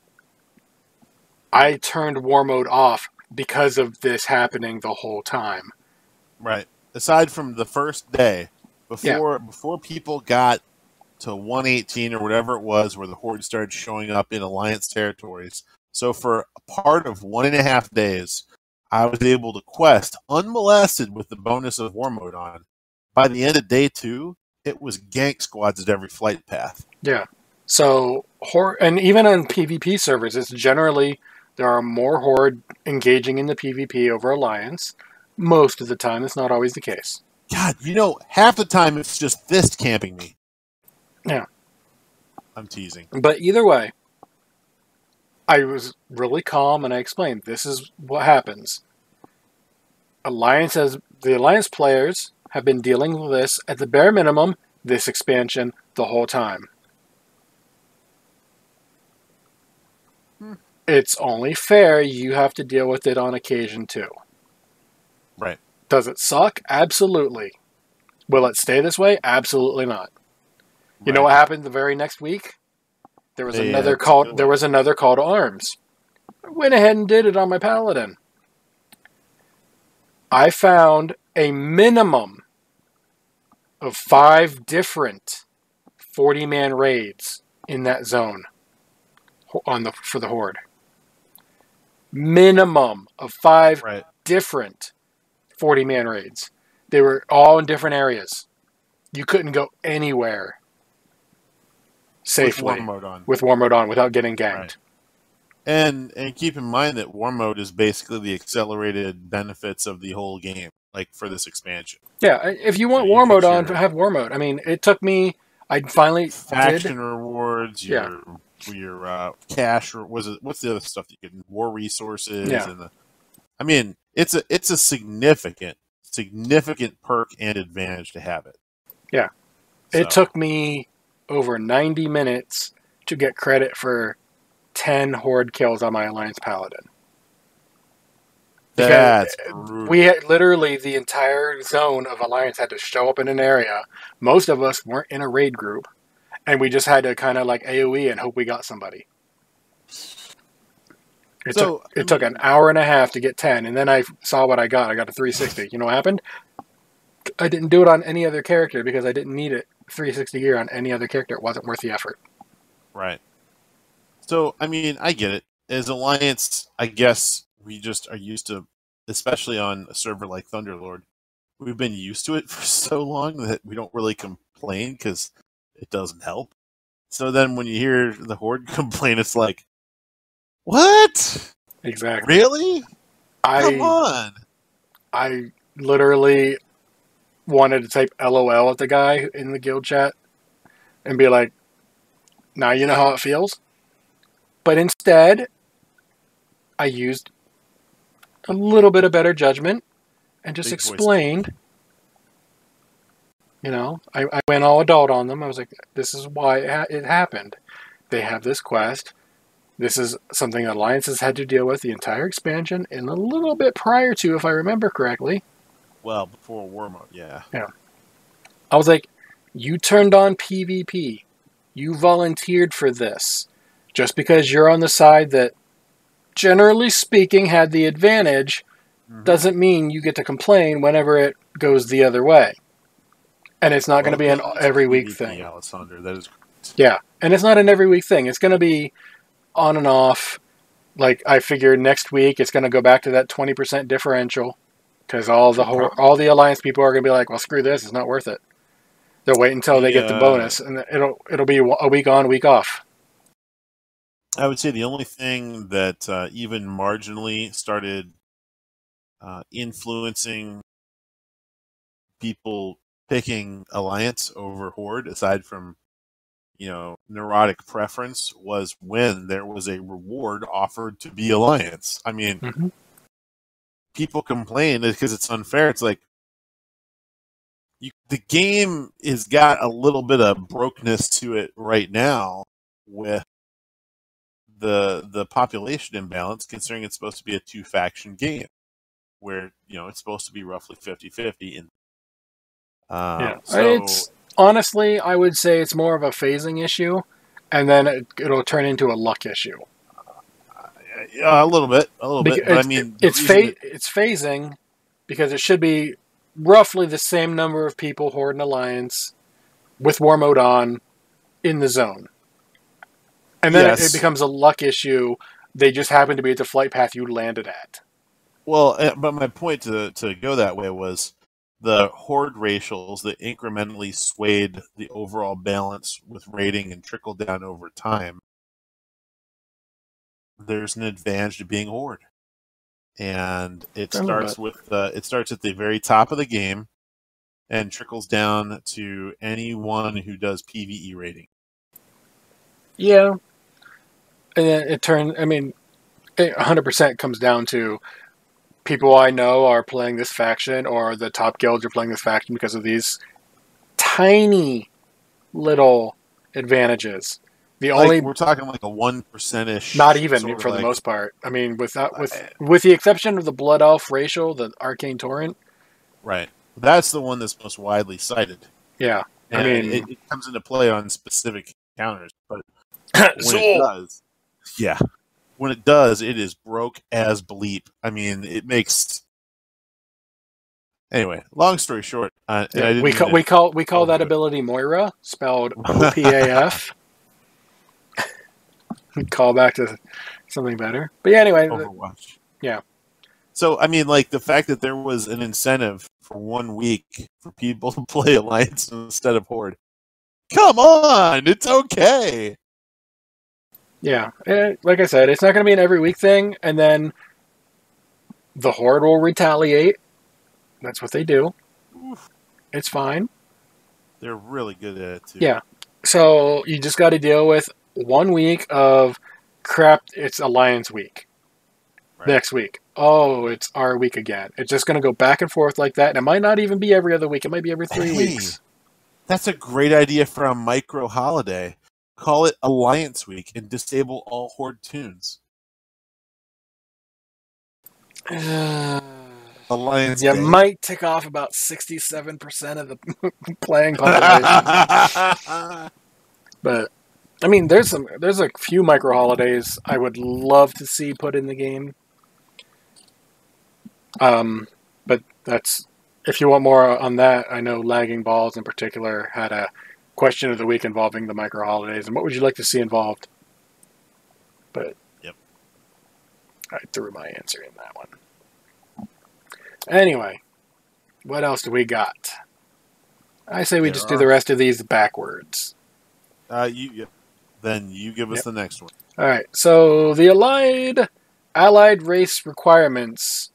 I turned War Mode off because of this happening the whole time.
Right. Aside from the first day, before people got to 118 or whatever it was where the Horde started showing up in Alliance territories. So for a part of 1.5 days, I was able to quest unmolested with the bonus of War Mode on. By the end of day 2, it was gank squads at every flight path.
Yeah. So, and even on PvP servers, it's generally there are more Horde engaging in the PvP over Alliance. Most of the time, it's not always the case.
God, half the time it's just this camping me.
Yeah.
I'm teasing.
But either way, I was really calm and I explained, this is what happens. The Alliance players have been dealing with this at the bare minimum, this expansion, the whole time. It's only fair you have to deal with it on occasion too.
Right.
Does it suck? Absolutely. Will it stay this way? Absolutely not. You know what happened the very next week? There was another call to arms. I went ahead and did it on my Paladin. I found a minimum of 5 different 40-man raids in that zone for the Horde. Minimum of 5 different 40-man raids. They were all in different areas. You couldn't go anywhere safely with war mode on without getting ganked.
Right. And keep in mind that war mode is basically the accelerated benefits of the whole game, like for this expansion.
Yeah, if you want war mode on, have war mode. I mean, it took me. I finally
faction rewards. Your cash, or what's the other stuff you get? War resources.
Yeah.
And it's a significant perk and advantage to have it.
Yeah, so. It took me over 90 minutes to get credit for 10 Horde kills on my Alliance Paladin.
That's brutal.
We had literally the entire zone of Alliance had to show up in an area. Most of us weren't in a raid group, and we just had to kind of like AoE and hope we got somebody. It took an hour and a half to get 10, and then I saw what I got. I got a 360. You know what happened? I didn't do it on any other character because I didn't need it 360 gear on any other character. It wasn't worth the effort.
Right. So, I mean, I get it. As Alliance, I guess we just are used to, especially on a server like Thunderlord, we've been used to it for so long that we don't really complain because it doesn't help. So then when you hear the Horde complain, it's like, what?
Exactly.
Really? Come on.
I literally wanted to type LOL at the guy in the guild chat and be like, now you know how it feels? But instead, I used a little bit of better judgment and just explained, I went all adult on them. I was like, this is why it happened. They have this quest. This is something Alliance has had to deal with the entire expansion and a little bit prior to, if I remember correctly.
Well, before war mode, yeah.
Yeah. I was like, you turned on PvP. You volunteered for this. Just because you're on the side that, generally speaking, had the advantage, doesn't mean you get to complain whenever it goes the other way. And it's not going to be an every week thing.
Alessandro, that is great.
Yeah, and it's not an every week thing. It's going to be on and off. Like, I figure next week it's going to go back to that 20% differential because all the Alliance people are going to be like, well, screw this. It's not worth it. They'll wait until they get the bonus, and it'll be a week on, week off.
I would say the only thing that even marginally started influencing people picking Alliance over Horde, aside from neurotic preference, was when there was a reward offered to be Alliance. I mean, people complain because it's unfair. It's like the game has got a little bit of brokenness to it right now with the population imbalance, considering it's supposed to be a 2-faction game where it's supposed to be roughly 50-50.
It's honestly, I would say it's more of a phasing issue, and then it'll turn into a luck issue.
A little bit. But I mean,
it's phasing because it should be roughly the same number of people Horde and Alliance with war mode on in the zone. And then it becomes a luck issue. They just happen to be at the flight path you landed at.
Well, but my point to go that way was the Horde racials that incrementally swayed the overall balance with rating and trickled down over time there's an advantage to being Horde, and it
I love
starts with it starts at the very top of the game, and trickles down to anyone who does PvE rating.
Yeah. And then it 100% comes down to people I know are playing this faction, or the top guilds are playing this faction because of these tiny little advantages. The only
We're talking like a 1%ish.
not even for the most part. I mean, with the exception of the Blood Elf racial, the Arcane Torrent.
Right. That's the one that's most widely cited.
Yeah.
And
I mean,
it comes into play on specific counters, but when it does, it is broke as bleep. I mean, it makes. Anyway, long story short,
we call that ability Moira, spelled OPAF. Call back to something better, but yeah. Anyway,
Overwatch.
Yeah.
So I mean, like the fact that there was an incentive for 1 week for people to play Alliance instead of Horde. Come on, it's okay.
Yeah, like I said, it's not going to be an every week thing, and then the Horde will retaliate. That's what they do.
Oof.
It's fine.
They're really good at it, too.
Yeah. So you just got to deal with 1 week of crap. It's Alliance week. Right. Next week, it's our week again. It's just going to go back and forth like that, and it might not even be every other week. It might be every 3 weeks.
That's a great idea for a micro holiday. Call it Alliance Week and disable all Horde tunes. Alliance
You
Day.
might tick off about 67% of the playing population. But I mean, there's a few micro holidays I would love to see put in the game. But that's, if you want more on that, I know Lagging Balls in particular had a question of the week involving the micro holidays, and what would you like to see involved? But
yep,
I threw my answer in that one. Anyway, what else do we got? I say we just do the rest of these backwards.
Then you give us the next one.
All right. So the allied race requirements.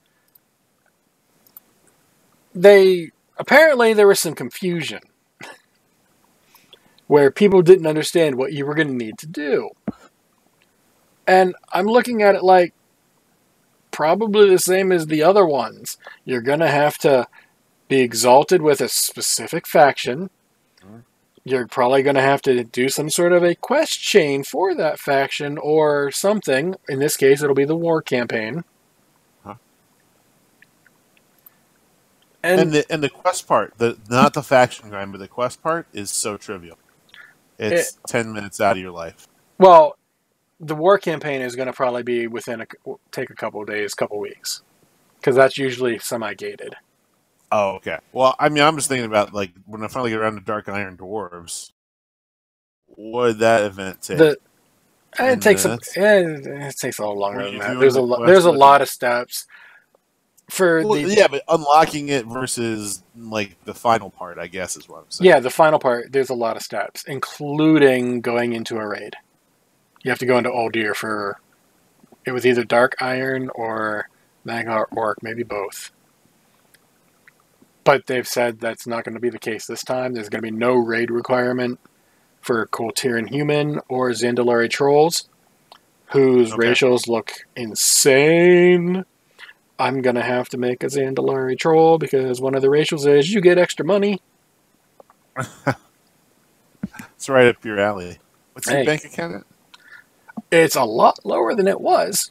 Apparently there was some confusion where people didn't understand what you were going to need to do. And I'm looking at it like probably the same as the other ones. You're going to have to be exalted with a specific faction. You're probably going to have to do some sort of a quest chain for that faction or something. In this case, it'll be the war campaign.
Huh.
And
the quest part, not the faction grind, but the quest part is so trivial. It's 10 minutes out of your life.
Well, the war campaign is going to probably be take a couple of days, couple weeks. Because that's usually semi-gated.
Oh, okay. Well, I mean, I'm just thinking about, like, when I finally get around to Dark Iron Dwarves, what did that event take?
It takes a little longer than that. There's a lot of steps.
Yeah, but unlocking it versus, like, the final part, I guess, is what I'm saying.
Yeah, the final part, there's a lot of steps, including going into a raid. You have to go into Uldir for... It was either Dark Iron or Magnar Orc, maybe both. But they've said that's not going to be the case this time. There's going to be no raid requirement for Koltiran Human or Zandalari Trolls, whose racials look insane. I'm going to have to make a Zandalari Troll because one of the racials is you get extra money.
It's right up your alley. What's your bank account at?
It's a lot lower than it was.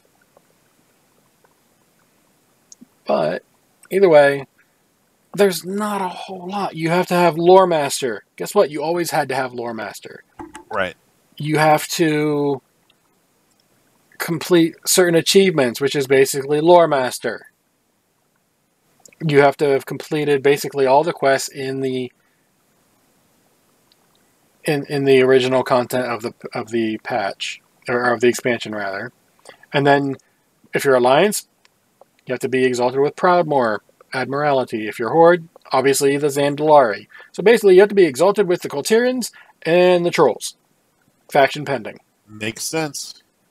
But either way, there's not a whole lot. You have to have Lore Master. Guess what? You always had to have Lore Master.
Right.
You have to complete certain achievements, which is basically Lore Master. You have to have completed basically all the quests in the original content of the patch, or of the expansion rather. And then if you're Alliance, you have to be exalted with Proudmoore, Admiralty. If you're Horde, obviously the Zandalari. So basically you have to be exalted with the Koltirans and the Trolls. Faction pending.
Makes sense.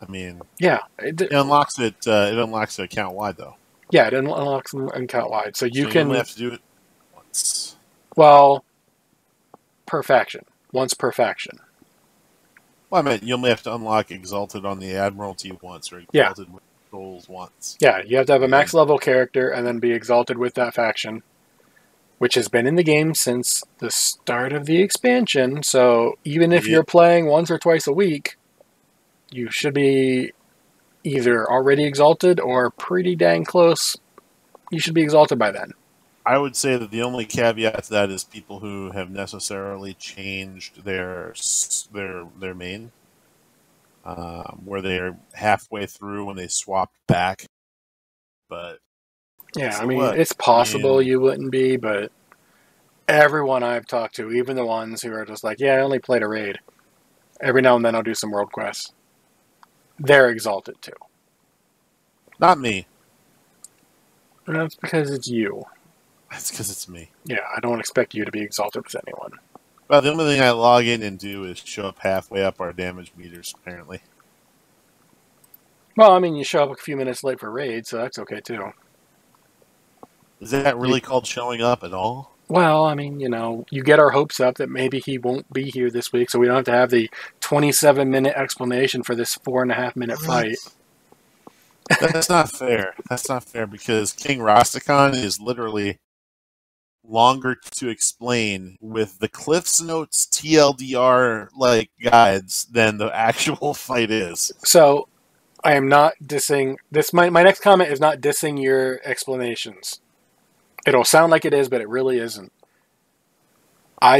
I mean,
Yeah.
it unlocks it. It unlocks it account wide though.
Yeah, it unlocks them account wide. So you
So
can
only have to do it once.
well per faction. Once per faction.
Well, I meant you only have to unlock Exalted on the Admiralty once, or Exalted with Controls once.
Yeah, you have to have a max level character and then be exalted with that faction, which has been in the game since the start of the expansion. So even if you're playing once or twice a week, you should be either already exalted or pretty dang close. You should be exalted by then.
I would say that the only caveat to that is people who have necessarily changed their main, where they're halfway through when they swapped back. But
yeah,
so
I mean,
what?
it's possible you wouldn't be, but everyone I've talked to, even the ones who are just like, yeah, I only played a raid. Every now and then I'll do some world quests. They're exalted too.
Not me.
And that's because it's you.
That's because it's me.
Yeah, I don't expect you to be exalted with anyone.
Well, the only thing I log in and do is show up halfway up our damage meters, apparently.
Well, I mean, you show up a few minutes late for raid, so that's okay too.
Is that really called showing up at all?
Well, I mean, you get our hopes up that maybe he won't be here this week, so we don't have to have the 27-minute explanation for this 4.5-minute fight.
That's not fair. That's not fair because King Rastakhan is literally longer to explain with the Cliffs Notes TLDR guides than the actual fight is.
So, I am not dissing this. My next comment is not dissing your explanations. It'll sound like it is, but it really isn't. I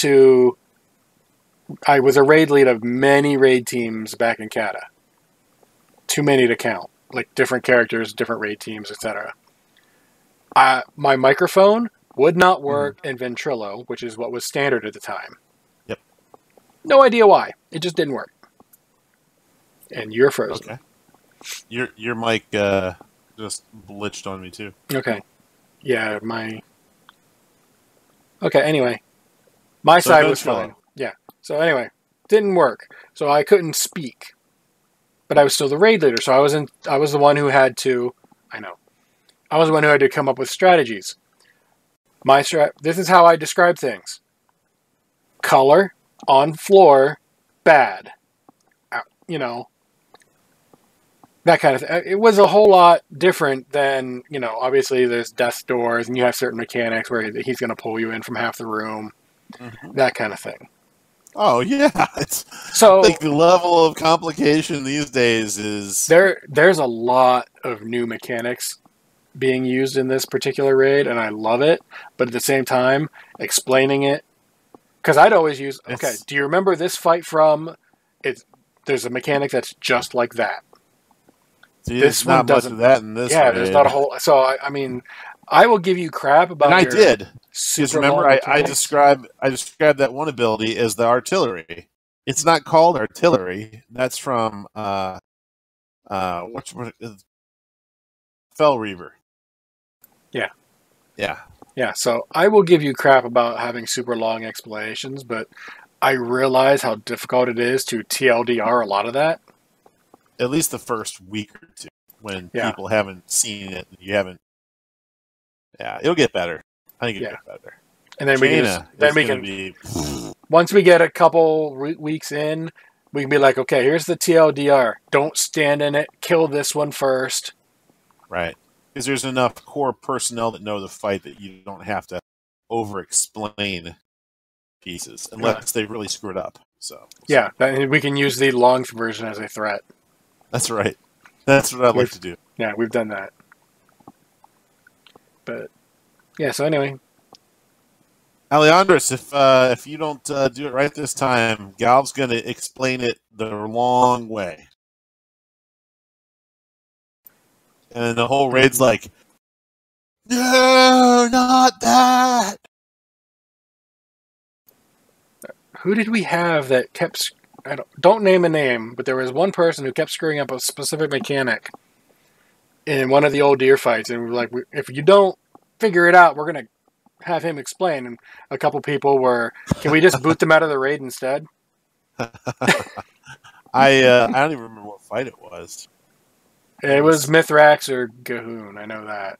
was a raid lead of many raid teams back in Kata. Too many to count. Like different characters, different raid teams, etc. My microphone would not work in Ventrilo, which is what was standard at the time.
Yep.
No idea why. It just didn't work. And you're frozen.
Okay. Your mic just glitched on me too.
Okay. Yeah, Okay, anyway. My side was fine. Yeah. So anyway, didn't work. So I couldn't speak. But I was still the raid leader, so I was the one who had to I was the one who had to come up with strategies. This is how I describe things. Color, on floor, bad. That kind of thing. It was a whole lot different than, obviously there's death doors and you have certain mechanics where he's going to pull you in from half the room. Mm-hmm. That kind of thing.
Oh, yeah.
So
the level of complication these days is...
There's a lot of new mechanics being used in this particular raid, and I love it. But at the same time, explaining it... Because I'd always use... Okay, do you remember this fight from... There's a mechanic that's just like that.
See, this one doesn't. Much of that in this.
Yeah,
raid.
There's not a whole. So I mean, I will give you crap about.
And I did.
Because
remember, I described that one ability as the artillery. It's not called artillery. That's from Fell Reaver.
Yeah.
Yeah.
Yeah. So I will give you crap about having super long explanations, but I realize how difficult it is to TLDR a lot of that.
At least the first week or two, when people haven't seen it, you haven't. Yeah, it'll get better. I think it'll get better.
And then once we get a couple weeks in, we can be like, okay, here's the TLDR. Don't stand in it. Kill this one first.
Right, because there's enough core personnel that know the fight that you don't have to over-explain pieces unless they really screw it up. So
we can use the long version as a threat.
That's right. That's what I'd like to do.
Yeah, we've done that. But, yeah, so anyway.
Alejandros, if you don't do it right this time, Galv's going to explain it the long way. And the whole raid's like, no, not that!
Who did we have that kept... don't name a name, but there was one person who kept screwing up a specific mechanic in one of the old deer fights, and we were like, if you don't figure it out, we're going to have him explain. And a couple people were, can we just boot them out of the raid instead?
I don't even remember what fight it was.
It was Mithrax or Gahoon. I know that.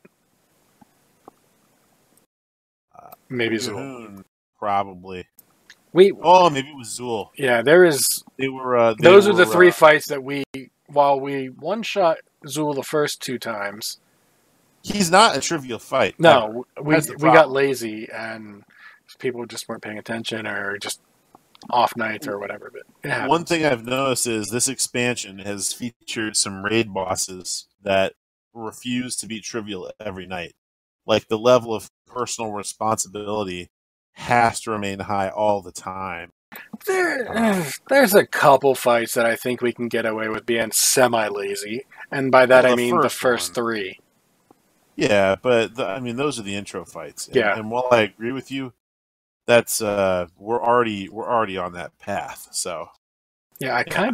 Maybe Zool.
Gahoon, probably.
Maybe it was
Zool.
Yeah, there is. Those are the three fights that while we one-shot Zool the first 2 times.
He's not a trivial fight.
No, we got lazy and people just weren't paying attention or just off nights or whatever. But
one thing I've noticed is this expansion has featured some raid bosses that refuse to be trivial every night. Like the level of personal responsibility has to remain high all the time.
There's a couple fights that I think we can get away with being semi-lazy, and by that I mean the first 3.
Yeah, but those are the intro fights. And while I agree with you, that's we're already on that path. So
yeah,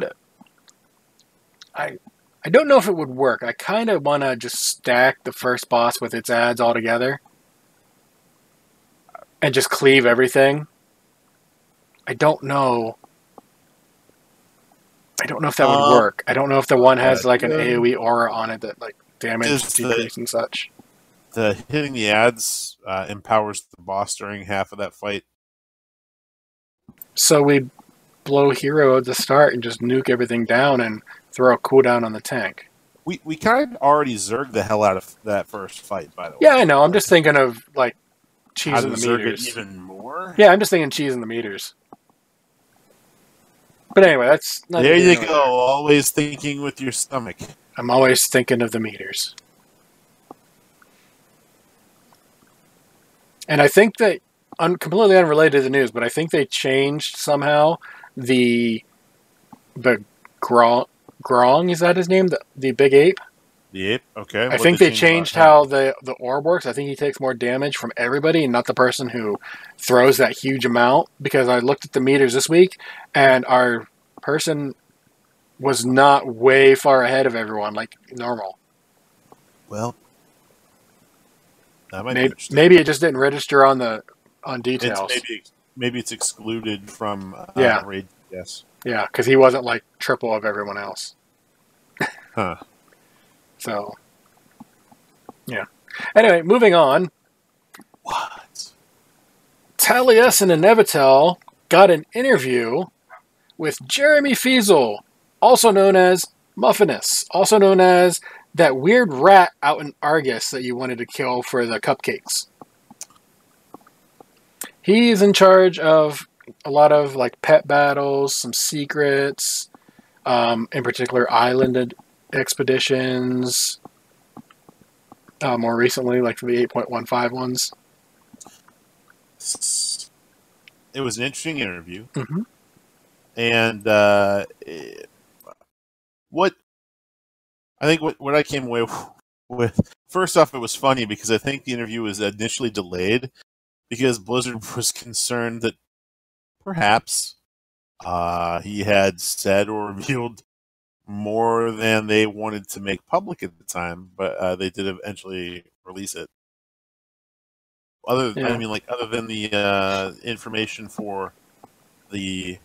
I don't know if it would work. I kind of want to just stack the first boss with its ads all together and just cleave everything. I don't know if that would work. I don't know if the one has like an AoE aura on it that like damage decrease and such.
The hitting the ads empowers the boss during half of that fight.
So we blow hero at the start and just nuke everything down and throw a cooldown on the tank.
We kind of already zerged the hell out of that first fight, by the way.
Yeah, I know. I'm just thinking of like cheesing the meters.
Even more?
Yeah, I'm just thinking cheesing the meters. But anyway, that's not
there you go. Always thinking with your stomach.
I'm always thinking of the meters. And I think that, completely unrelated to the news, but I think they changed somehow the Grong, is that his name? The big ape?
The ape? Okay.
I think they changed how the orb works. I think he takes more damage from everybody and not the person who throws that huge amount. Because I looked at the meters this week, and our person was not way far ahead of everyone, like normal.
Well, that might
maybe it just didn't register on details.
Maybe it's excluded from raid. Yes.
Yeah, because he wasn't like triple of everyone else.
Huh.
So, yeah. Anyway, moving on.
What?
Taliesin and Nevitel got an interview with Jeremy Fiesel, also known as Muffinus, also known as that weird rat out in Argus that you wanted to kill for the cupcakes. He's in charge of a lot of like pet battles, some secrets, in particular island expeditions. More recently, like for the 8.15 ones.
It was an interesting interview.
Mm-hmm.
And what I came away with, first off, it was funny because I think the interview was initially delayed because Blizzard was concerned that perhaps he had said or revealed more than they wanted to make public at the time, but they did eventually release it. Other than the information for the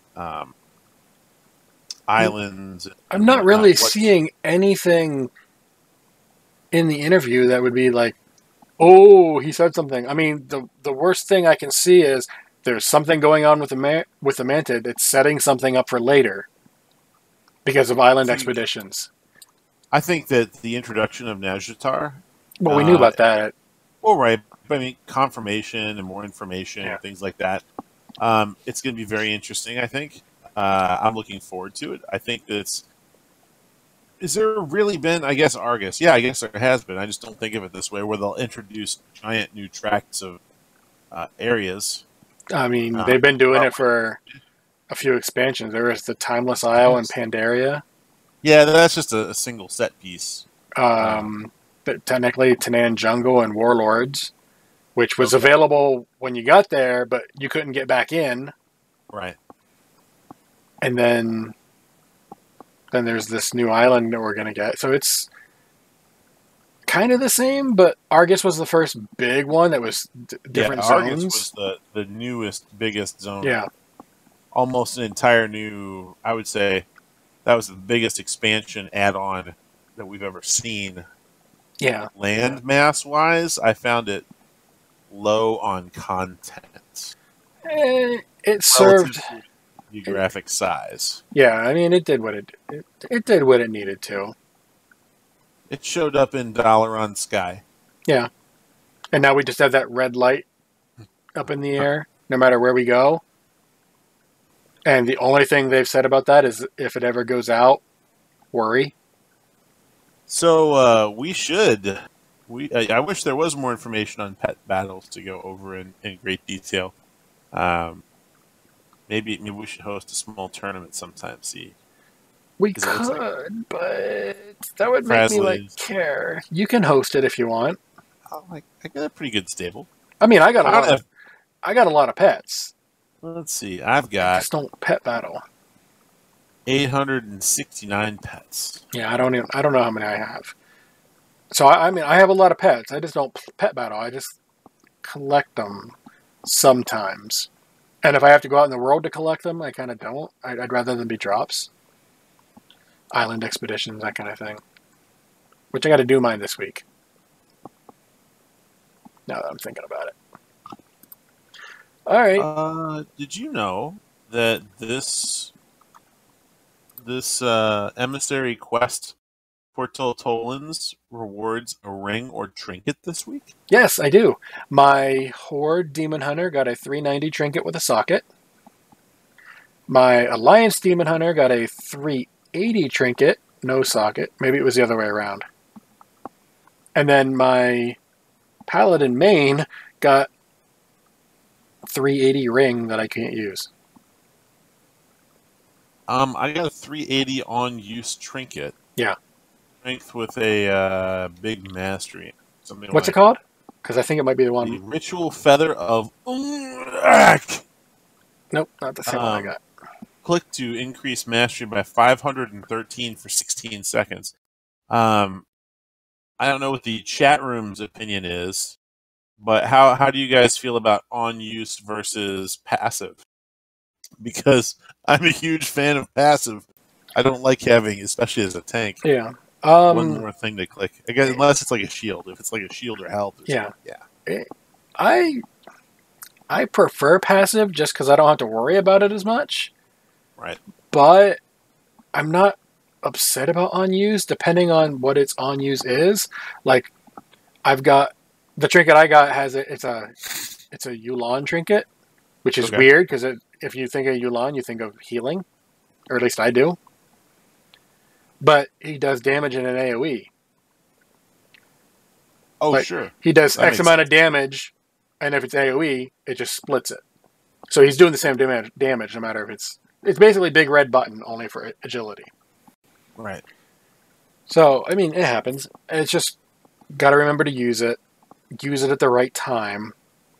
islands.
I'm not really seeing anything in the interview that would be like, oh, he said something. I mean, the worst thing I can see is there's something going on with the Mantid. It's setting something up for later because of island expeditions.
I think that the introduction of Nazjatar.
Well, we knew about that.
Well, right. But, I mean, confirmation and more information and things like that. It's going to be very interesting, I think. I'm looking forward to it. I think that has there really been, I guess, Argus? Yeah, I guess there has been. I just don't think of it this way, where they'll introduce giant new tracts of areas.
I mean, they've been doing it for a few expansions. There was the Timeless Isle and Pandaria.
Yeah, that's just a single set piece.
But technically, Tanan Jungle and Warlords, which was available when you got there, but you couldn't get back in.
Right.
And then there's this new island that we're going to get. So it's kind of the same, but Argus was the first big one that was different zones.
Argus was the newest, biggest zone.
Yeah.
Almost an entire new, I would say, that was the biggest expansion add-on that we've ever seen.
Yeah.
Land mass wise, I found it low on content
It
relative
served.
to geographic size.
Yeah, I mean, it did what it did what it needed to.
It showed up in Dalaran Sky.
Yeah, and now we just have that red light up in the air, no matter where we go. And the only thing they've said about that is if it ever goes out, worry.
So we should. I wish there was more information on pet battles to go over in great detail. Maybe we should host a small tournament sometime. See,
We
'Cause it looks
could, but that would make me
Frasley's-
care. You can host it if you want.
I got a pretty good stable.
I mean, I got a
I don't
lot.
have-
I got a lot of pets.
Let's see. I've
I
got
just don't pet battle.
869 pets.
Yeah, I don't know how many I have. So I mean, I have a lot of pets. I just don't pet battle. I just collect them sometimes. And if I have to go out in the world to collect them, I kind of don't. I'd rather them be drops, island expeditions, that kind of thing. Which I got to do mine this week. Now that I'm thinking about it. All right.
Did you know that this emissary quest for Toltolans rewards a ring or trinket this week?
Yes, I do. My Horde Demon Hunter got a 390 trinket with a socket. My Alliance Demon Hunter got a 380 trinket, no socket. Maybe it was the other way around. And then my Paladin main got 380 ring that I can't use.
I got a 380 on use trinket.
Yeah.
Strength with a big mastery. Something
What's
like
it called? Because I think it might be the
the
one.
Ritual Feather of Urak.
Nope, not the same one I got.
Click to increase mastery by 513 for 16 seconds. I don't know what the chat room's opinion is, but how do you guys feel about on use versus passive? Because I'm a huge fan of passive. I don't like having, especially as a tank,
Yeah.
one more thing to click. I guess, unless it's like a shield. If it's like a shield or health, or
Yeah.
something.
I prefer passive just because I don't have to worry about it as much.
Right.
But I'm not upset about on use depending on what its on use is. Like I've got the trinket I got has it's a Yu'lon trinket, which is
Okay.
weird because if you think of Yu'lon, you think of healing, or at least I do. But he does damage in an AoE.
Oh,
Like,
sure.
He does
That
X
makes
amount of damage, and if it's AoE, it just splits it. So he's doing the same damage no matter if it's basically big red button only for agility.
Right.
So I mean, it happens. It's just got to remember to use it at the right time.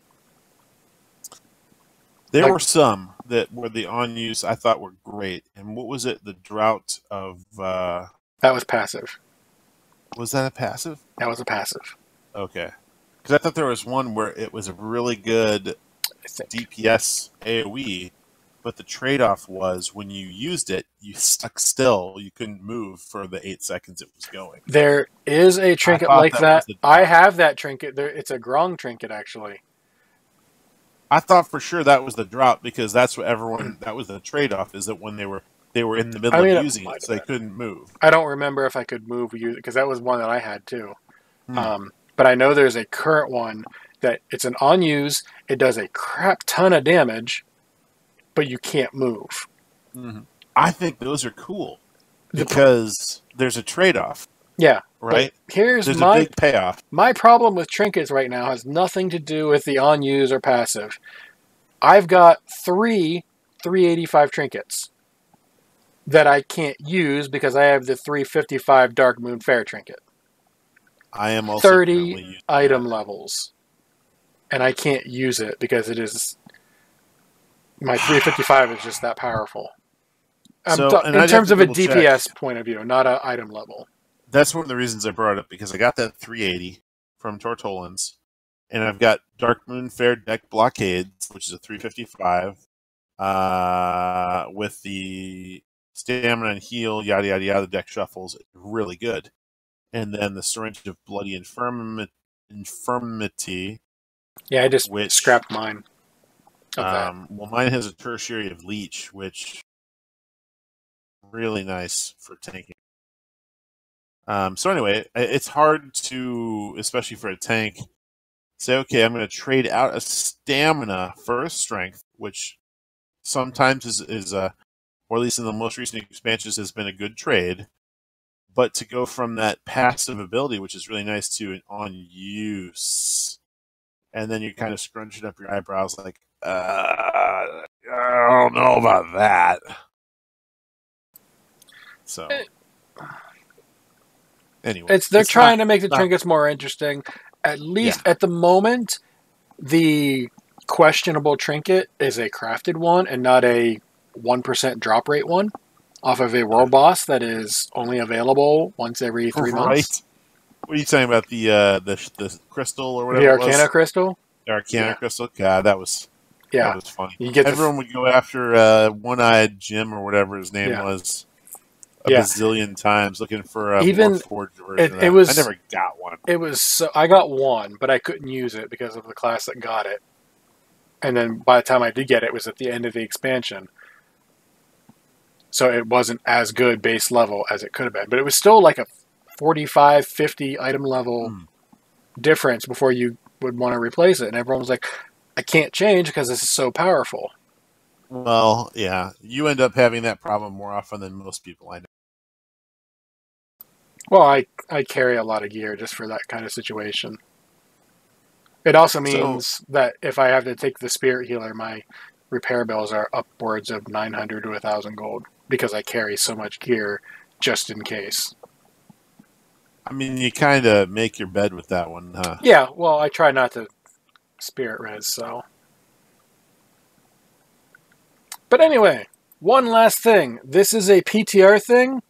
There
Like-
were some that were the on use I thought were great. And what was it? The drought of
That was passive.
was that a passive?
That was a passive.
Okay. Because I thought there was one where it was a really good
I think.
DPS AoE, but the trade-off was when you used it, you stuck still. You couldn't move for the 8 seconds it was going.
There is a trinket
thought
like
that
that.
was the-
I have that trinket. It's a Grong trinket actually.
I thought for sure that was the drought because that's what everyone. That was the trade-off. Is that when they were in the middle
I mean,
of
it
using
might
it, so they
have
couldn't move.
I don't remember if I could move you because that was one that I had too.
Hmm.
But I know there's a current one that it's an on use. It does a crap ton of damage, but you can't move.
Mhm. I think those are cool
The-
because there's a trade-off,
Yeah.
right?
But here's
There's a
my
big payoff.
my problem with trinkets right now has nothing to do with the on use or passive. I've got 385 trinkets that I can't use because I have the 355 Dark Moon Fair trinket.
I am also
30
currently using
item
that.
levels. And I can't use it because it is my 355 is just that powerful.
So, and
In
I'd
terms
have
of
to
a
double
DPS
check.
point of view, not an item level.
That's one of the reasons I brought it up because I got that 380 from Tortolans, and I've got Dark Moon Fair Deck Blockades, which is a 355, with the stamina and heal, yada yada yada. The deck shuffles really good, and then the Syringe of Bloody Infirmity.
Yeah, I just
which
scrapped mine. Of that.
Well, mine has a Tertiary of Leech, which really nice for tanking. So anyway, it's hard to, especially for a tank, say, okay, I'm going to trade out a stamina for a strength, which sometimes is or at least in the most recent expansions, has been a good trade. But to go from that passive ability, which is really nice, to an on use, and then you're kind of scrunching up your eyebrows like, I don't know about that. So, anyway,
They're trying to make the trinkets more interesting. At least at the moment, the questionable trinket is a crafted one and not a 1% drop rate one off of a world boss that is only available once every 3 months.
Right. What are you talking about? The crystal or whatever?
The Arcana crystal?
The Arcana crystal? God, that was funny. Everyone would go after One-Eyed Jim or whatever his name was a bazillion times looking for a Warforged version of that. I never got one.
I got one, but I couldn't use it because of the class that got it. And then by the time I did get it, it was at the end of the expansion. So it wasn't as good base level as it could have been. But it was still like a 45, 50 item level difference before you would want to replace it. And everyone was like, I can't change because this is so powerful.
Well, yeah. You end up having that problem more often than most people I know.
Well, I carry a lot of gear just for that kind of situation. It also means that if I have to take the Spirit Healer, my repair bills are upwards of 900 to 1,000 gold because I carry so much gear just in case.
I mean, you kind of make your bed with that one, huh?
Yeah, well, I try not to spirit res, so. But anyway, one last thing. This is a PTR thing.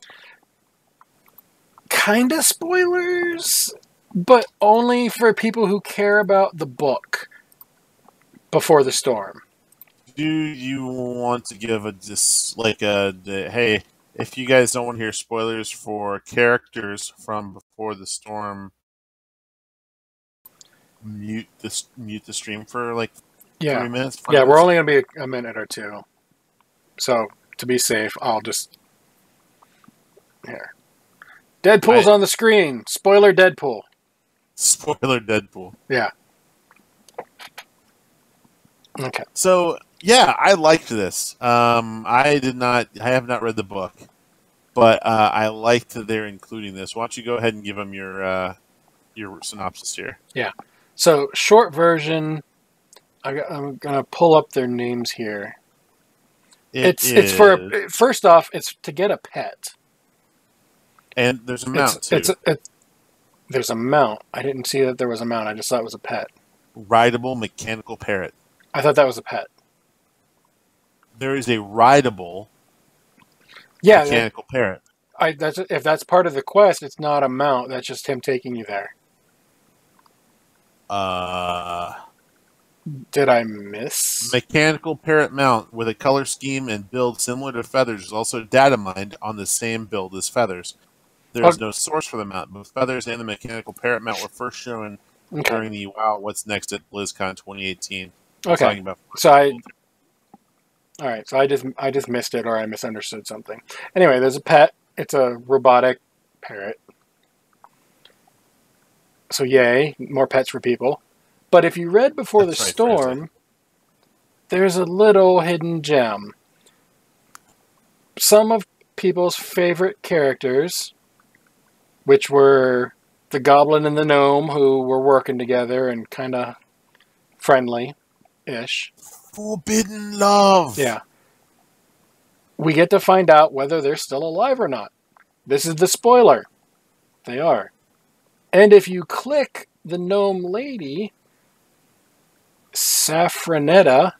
Kinda spoilers, but only for people who care about the book Before the Storm.
Do you want to give hey, if you guys don't want to hear spoilers for characters from Before the Storm, mute the stream for 3 minutes?
Yeah, we're only going to be a minute or two. So, to be safe, I'll just... Here. Deadpool's on the screen. Spoiler Deadpool.
Spoiler Deadpool.
Yeah. Okay.
So, yeah, I liked this. I have not read the book, but I liked that they're including this. Why don't you go ahead and give them your synopsis here?
Yeah. So, short version, I'm going to pull up their names here. It's for, first off, it's to get a pet.
And there's a mount, too.
There's a mount. I didn't see that there was a mount. I just thought it was a pet.
Rideable mechanical parrot.
I thought that was a pet.
There is a rideable mechanical parrot.
If that's part of the quest, it's not a mount. That's just him taking you there. Did I miss?
Mechanical parrot mount with a color scheme and build similar to Feathers is also data mined on the same build as Feathers. There is no source for the mount. Both Feathers and the mechanical parrot mount were first shown during the WoW What's Next at BlizzCon 2018.
Okay. All right. So I just missed it, or I misunderstood something. Anyway, there's a pet. It's a robotic parrot. So yay, more pets for people. But if you read Before the Storm, there's a little hidden gem. Some of people's favorite characters, which were the goblin and the gnome, who were working together and kind of friendly-ish.
Forbidden love!
Yeah. We get to find out whether they're still alive or not. This is the spoiler. They are. And if you click the gnome lady, Saffronetta,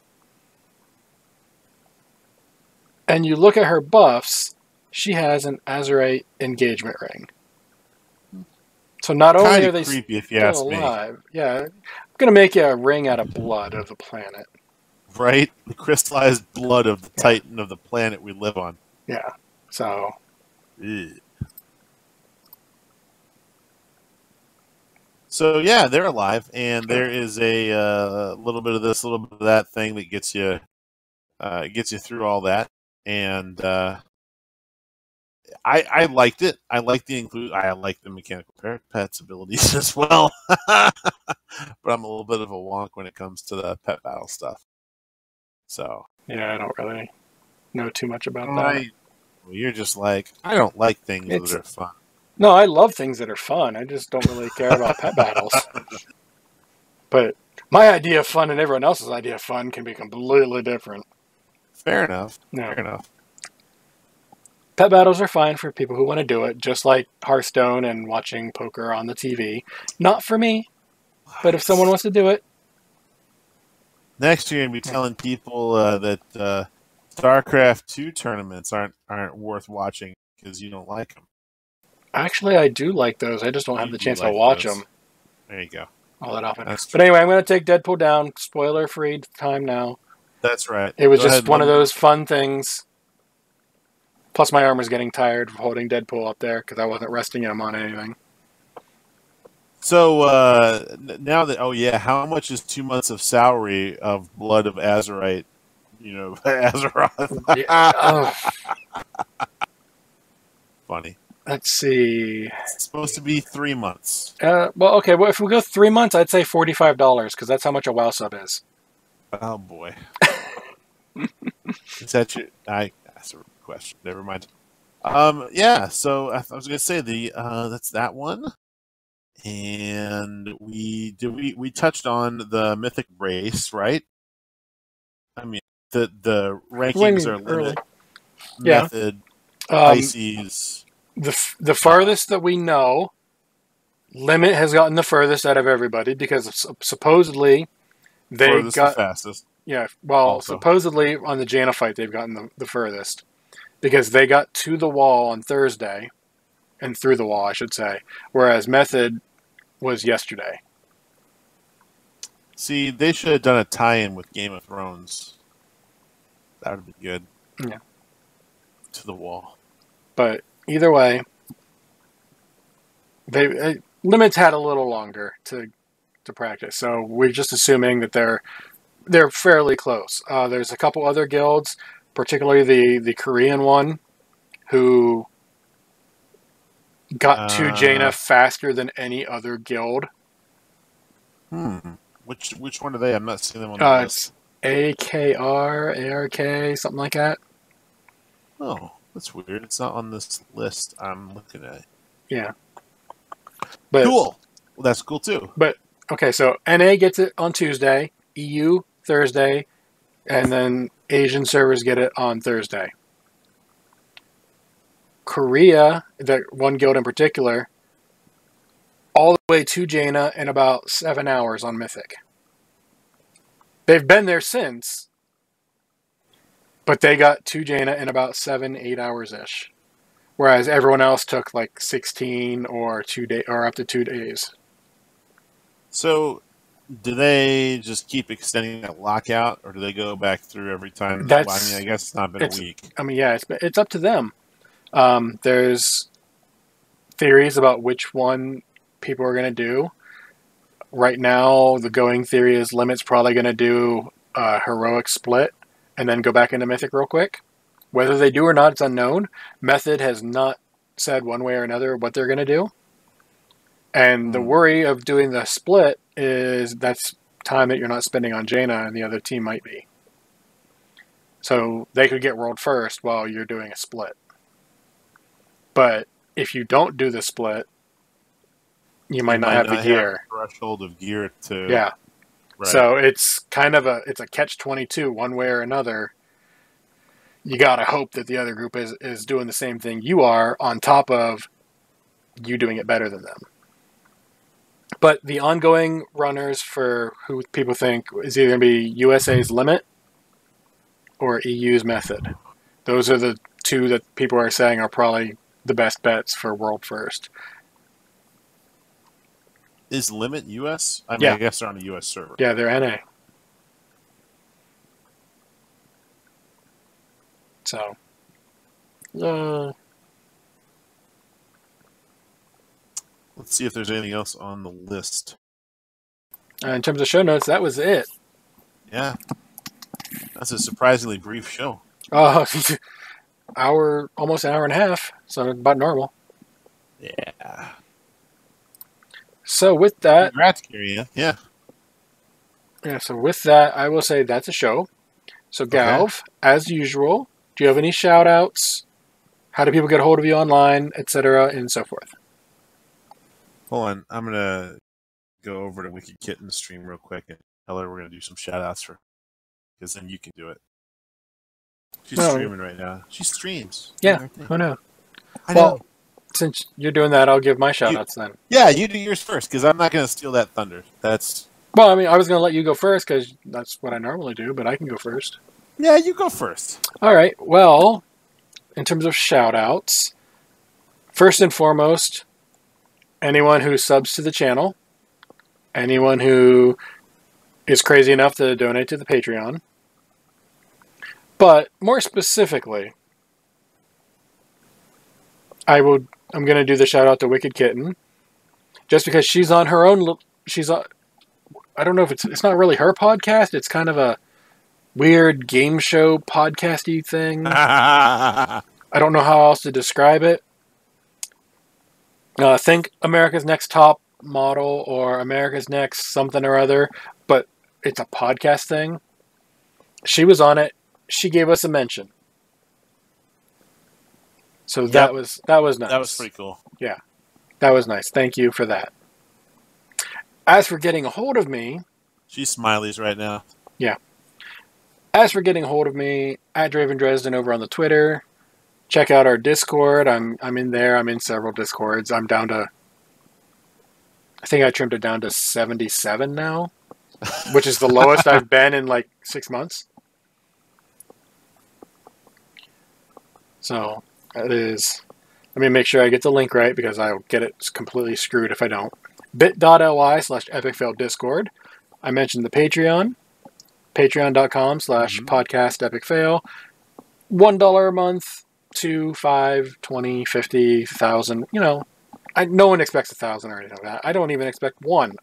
and you look at her buffs, she has an Azurite engagement ring. So not only are they
creepy, if you
still
ask
alive, I'm going to make you a ring out of blood of the planet.
Right? The crystallized blood of the Titan of the planet we live on.
Yeah. So
Ugh. So yeah, they're alive, and there is a little bit of this, little bit of that thing that gets you through all that. And I liked it. I like I like the mechanical pets abilities as well. But I'm a little bit of a wonk when it comes to the pet battle stuff. So
yeah, I don't really know too much about that.
I, well, you're just like, I don't like things
It's
that are fun.
no, I love things that are fun. I just don't really care about pet battles. But my idea of fun and everyone else's idea of fun can be completely different.
Fair enough.
No.
Fair enough.
Pet battles are fine for people who want to do it, just like Hearthstone and watching poker on the TV. Not for me, but if someone wants to do it,
Next, you're gonna be telling people that StarCraft 2 tournaments aren't worth watching because you don't like them.
actually, I do like those. I just don't have
You
the
do
chance to
like
watch
those.
them
There you go.
all that often.
That's
But
true.
anyway, I'm going to take Deadpool down. Spoiler-free time now.
That's right.
It was
Go
just
ahead,
one of
let me-
those fun things. Plus, my arm was getting tired of holding Deadpool up there because I wasn't resting him on anything.
So now that how much is 2 months of salary of Blood of Azerite? You know, Azeroth.
Yeah. Oh,
Funny.
let's see.
It's supposed to be 3 months.
Well, okay. Well, if we go 3 months, I'd say $45 because that's how much a WoW sub is.
Oh boy. Is that your? That's a question. Never mind. Yeah. So I was gonna say that's that one. And we touched on the Mythic race, right? I mean, the rankings are
Early.
limit,
Yeah.
method,
Um,
Pisces.
the farthest that we know, Limit has gotten the furthest out of everybody because supposedly they
Furthest the
got
fastest.
yeah. Well,
Also.
supposedly on the Jaina fight they've gotten the furthest because they got to the wall on Thursday and through the wall, I should say, whereas Method was yesterday.
See, they should have done a tie-in with Game of Thrones. That would have been good.
Yeah.
To the wall.
But either way, Limit's had a little longer to practice, so we're just assuming that they're fairly close. There's a couple other guilds, particularly the Korean one, who got to Jaina faster than any other guild.
Which one are they? I'm not seeing them on the list.
It's AKR, ARK, something like that.
Oh, that's weird. It's not on this list I'm looking at.
Yeah. But,
cool. Well, that's cool too.
But, okay, so NA gets it on Tuesday, EU Thursday, and then Asian servers get it on Thursday. Korea, that one guild in particular, all the way to Jaina in about 7 hours on Mythic. They've been there since, but they got to Jaina in about 7-8 hours-ish. Whereas everyone else took like 16 or 2 days or up to 2 days.
So, do they just keep extending that lockout, or do they go back through every time? I guess it's not been a week.
I mean, yeah, it's up to them. There's theories about which one people are going to do. Right now, the going theory is Limit's probably going to do a heroic split and then go back into Mythic real quick. Whether they do or not, it's unknown. Method has not said one way or another what they're going to do. And the worry of doing the split is that's time that you're not spending on Jaina and the other team might be. So they could get world first while you're doing a split. But if you don't do the split, you might not have the gear.
Threshold of gear to
yeah.
Right.
So it's kind of a catch-22 one way or another. You gotta hope that the other group is doing the same thing you are on top of you doing it better than them. But the ongoing runners for who people think is either going to be USA's Limit or EU's Method. Those are the two that people are saying are probably the best bets for World First.
Is Limit US? I mean,
Yeah.
I guess they're on a US server.
Yeah, they're NA. So, Uh,
Let's see if there's anything else on the list.
in terms of show notes, that was it.
Yeah, that's a surprisingly brief show.
Almost an hour and a half, so about normal.
Yeah.
So with that,
Congrats, Carrie. Yeah.
So with that, I will say that's a show. So Galv, as usual, do you have any shout outs? How do people get a hold of you online, etc., and so forth?
Hold on, I'm gonna go over to Wicked Kitten stream real quick and tell her we're gonna do some shout outs for, because then you can do it. She's streaming right now. She streams.
Yeah, who knows?
I know.
Well, since you're doing that, I'll give my shout outs then.
Yeah, you do yours first, because I'm not gonna steal that thunder.
Well, I mean, I was going to let you go first because that's what I normally do, but I can go first.
Yeah, you go first.
All right. Well, in terms of shout-outs, first and foremost, anyone who subs to the channel, anyone who is crazy enough to donate to the Patreon, but more specifically, I'm going to do the shout-out to Wicked Kitten, just because she's on her own. I don't know if it's not really her podcast. It's kind of a weird game show podcasty thing. I don't know how else to describe it. Think America's Next Top Model or America's Next something or other, but it's a podcast thing. She was on it. She gave us a mention. So that was nice.
That was pretty cool.
Yeah, that was nice. Thank you for that. As for getting a hold of me...
She's smileys right now.
Yeah. As for getting a hold of me, at Draven Dresden over on the Twitter. Check out our Discord. I'm in there. I'm in several Discords. I'm down to... I think I trimmed it down to 77 now. Which is the lowest I've been in like 6 months. So, that is... Let me make sure I get the link right because I'll get it completely screwed if I don't. bit.ly/epicfaildiscord. I mentioned the Patreon. Patreon.com/podcastepicfail. $1 a month, 2, 5, 20, 50, 1,000. You know, no one expects 1,000 or anything like that. I don't even expect one.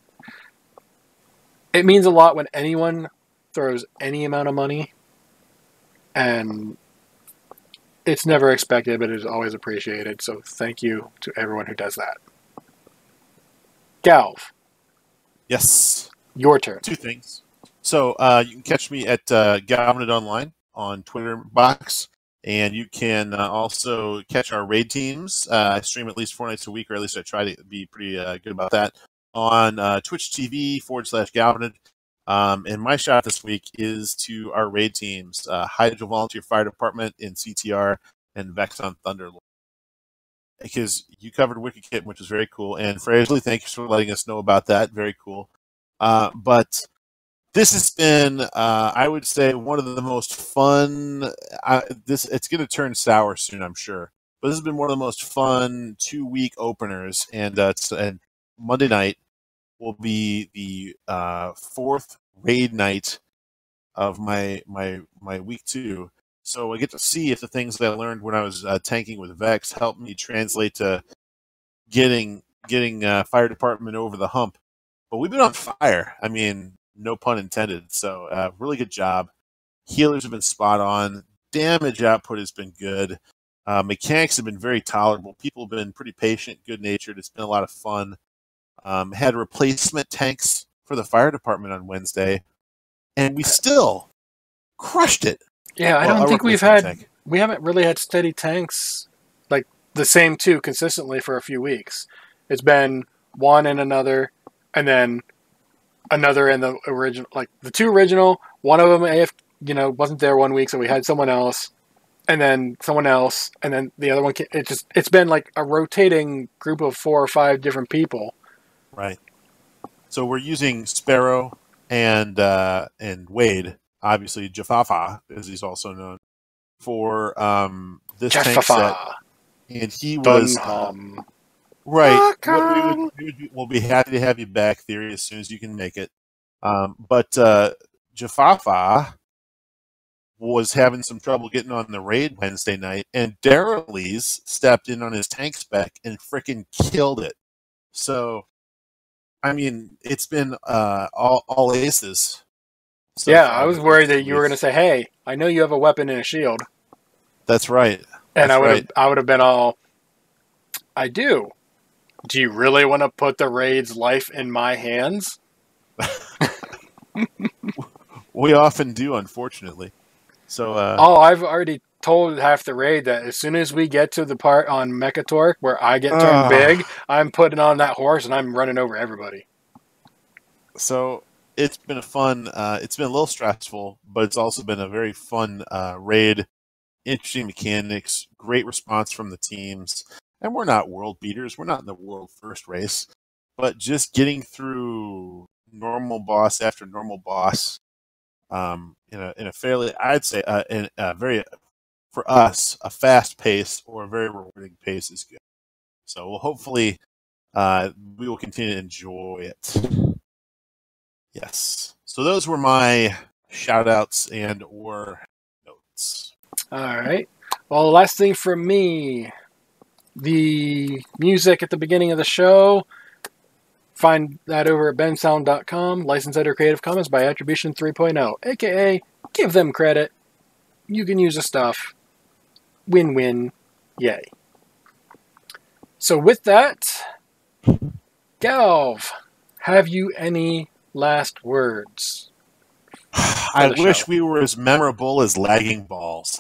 It means a lot when anyone throws any amount of money, and it's never expected, but it is always appreciated. So thank you to everyone who does that. Galv.
Yes.
Your turn.
2 things. So you can catch me at Galvin Online on Twitter box, and you can also catch our raid teams. I stream at least 4 nights a week, or at least I try to be pretty good about that, on Twitch TV/Galvin. And my shout this week is to our raid teams, Hydro Volunteer Fire Department in CTR and Vex on Thunderlord. Because you covered Wicked Kitten, which is very cool. And Frasley, thank you for letting us know about that. Very cool. But this has been, I would say, one of the most fun. It's going to turn sour soon, I'm sure. But this has been one of the most fun 2-week openers. And Monday night will be the 4th raid night of my week 2. So I get to see if the things that I learned when I was tanking with Vex help me translate to getting fire department over the hump. But we've been on fire. I mean, no pun intended. So really good job. Healers have been spot on. Damage output has been good. Mechanics have been very tolerable. People have been pretty patient, good-natured. It's been a lot of fun. Had replacement tanks for the fire department on Wednesday, and we still crushed it.
Yeah, I don't think we haven't really had steady tanks, like the same 2 consistently for a few weeks. It's been one and another, and then another and the original, like the 2 original. One of them, wasn't there 1 week, so we had someone else, and then someone else, and then the other one. It's been like a rotating group of 4 or 5 different people.
Right. So we're using Sparrow and Wade. Obviously, Jafafa, as he's also known, for this tank set. And he was... right. We'll be happy to have you back, Theory, as soon as you can make it. But Jafafa was having some trouble getting on the raid Wednesday night, and Darrelly's stepped in on his tank spec and freaking killed it. So, I mean, it's been all aces. So
yeah,
far
I was
with
worried
this
that you were going to
week.
say, "Hey, I know you have a weapon and a shield,"
That's right.
and
That's right.
I would have been all, "I do. Do you really want to put the raid's life in my hands?"
We often do, unfortunately. So,
Oh, I've already told half the raid that as soon as we get to the part on Mechatork where I get turned big, I'm putting on that horse and I'm running over everybody.
So it's been a fun. It's been a little stressful, but it's also been a very fun raid. Interesting mechanics, great response from the teams, and we're not world beaters. We're not in the world first race, but just getting through normal boss after normal boss in a fairly, I'd say, in a very, for us, a fast pace or a very rewarding pace is good. So we'll hopefully we will continue to enjoy it. Yes. So those were my shout outs and or notes.
All right. Well, last thing from me, the music at the beginning of the show, find that over at bensound.com, licensed under Creative Commons by Attribution 3.0, aka give them credit. You can use the stuff. Win-win. Yay. So with that, Galv, have you any last words?
I wish we were as memorable as Lagging Balls.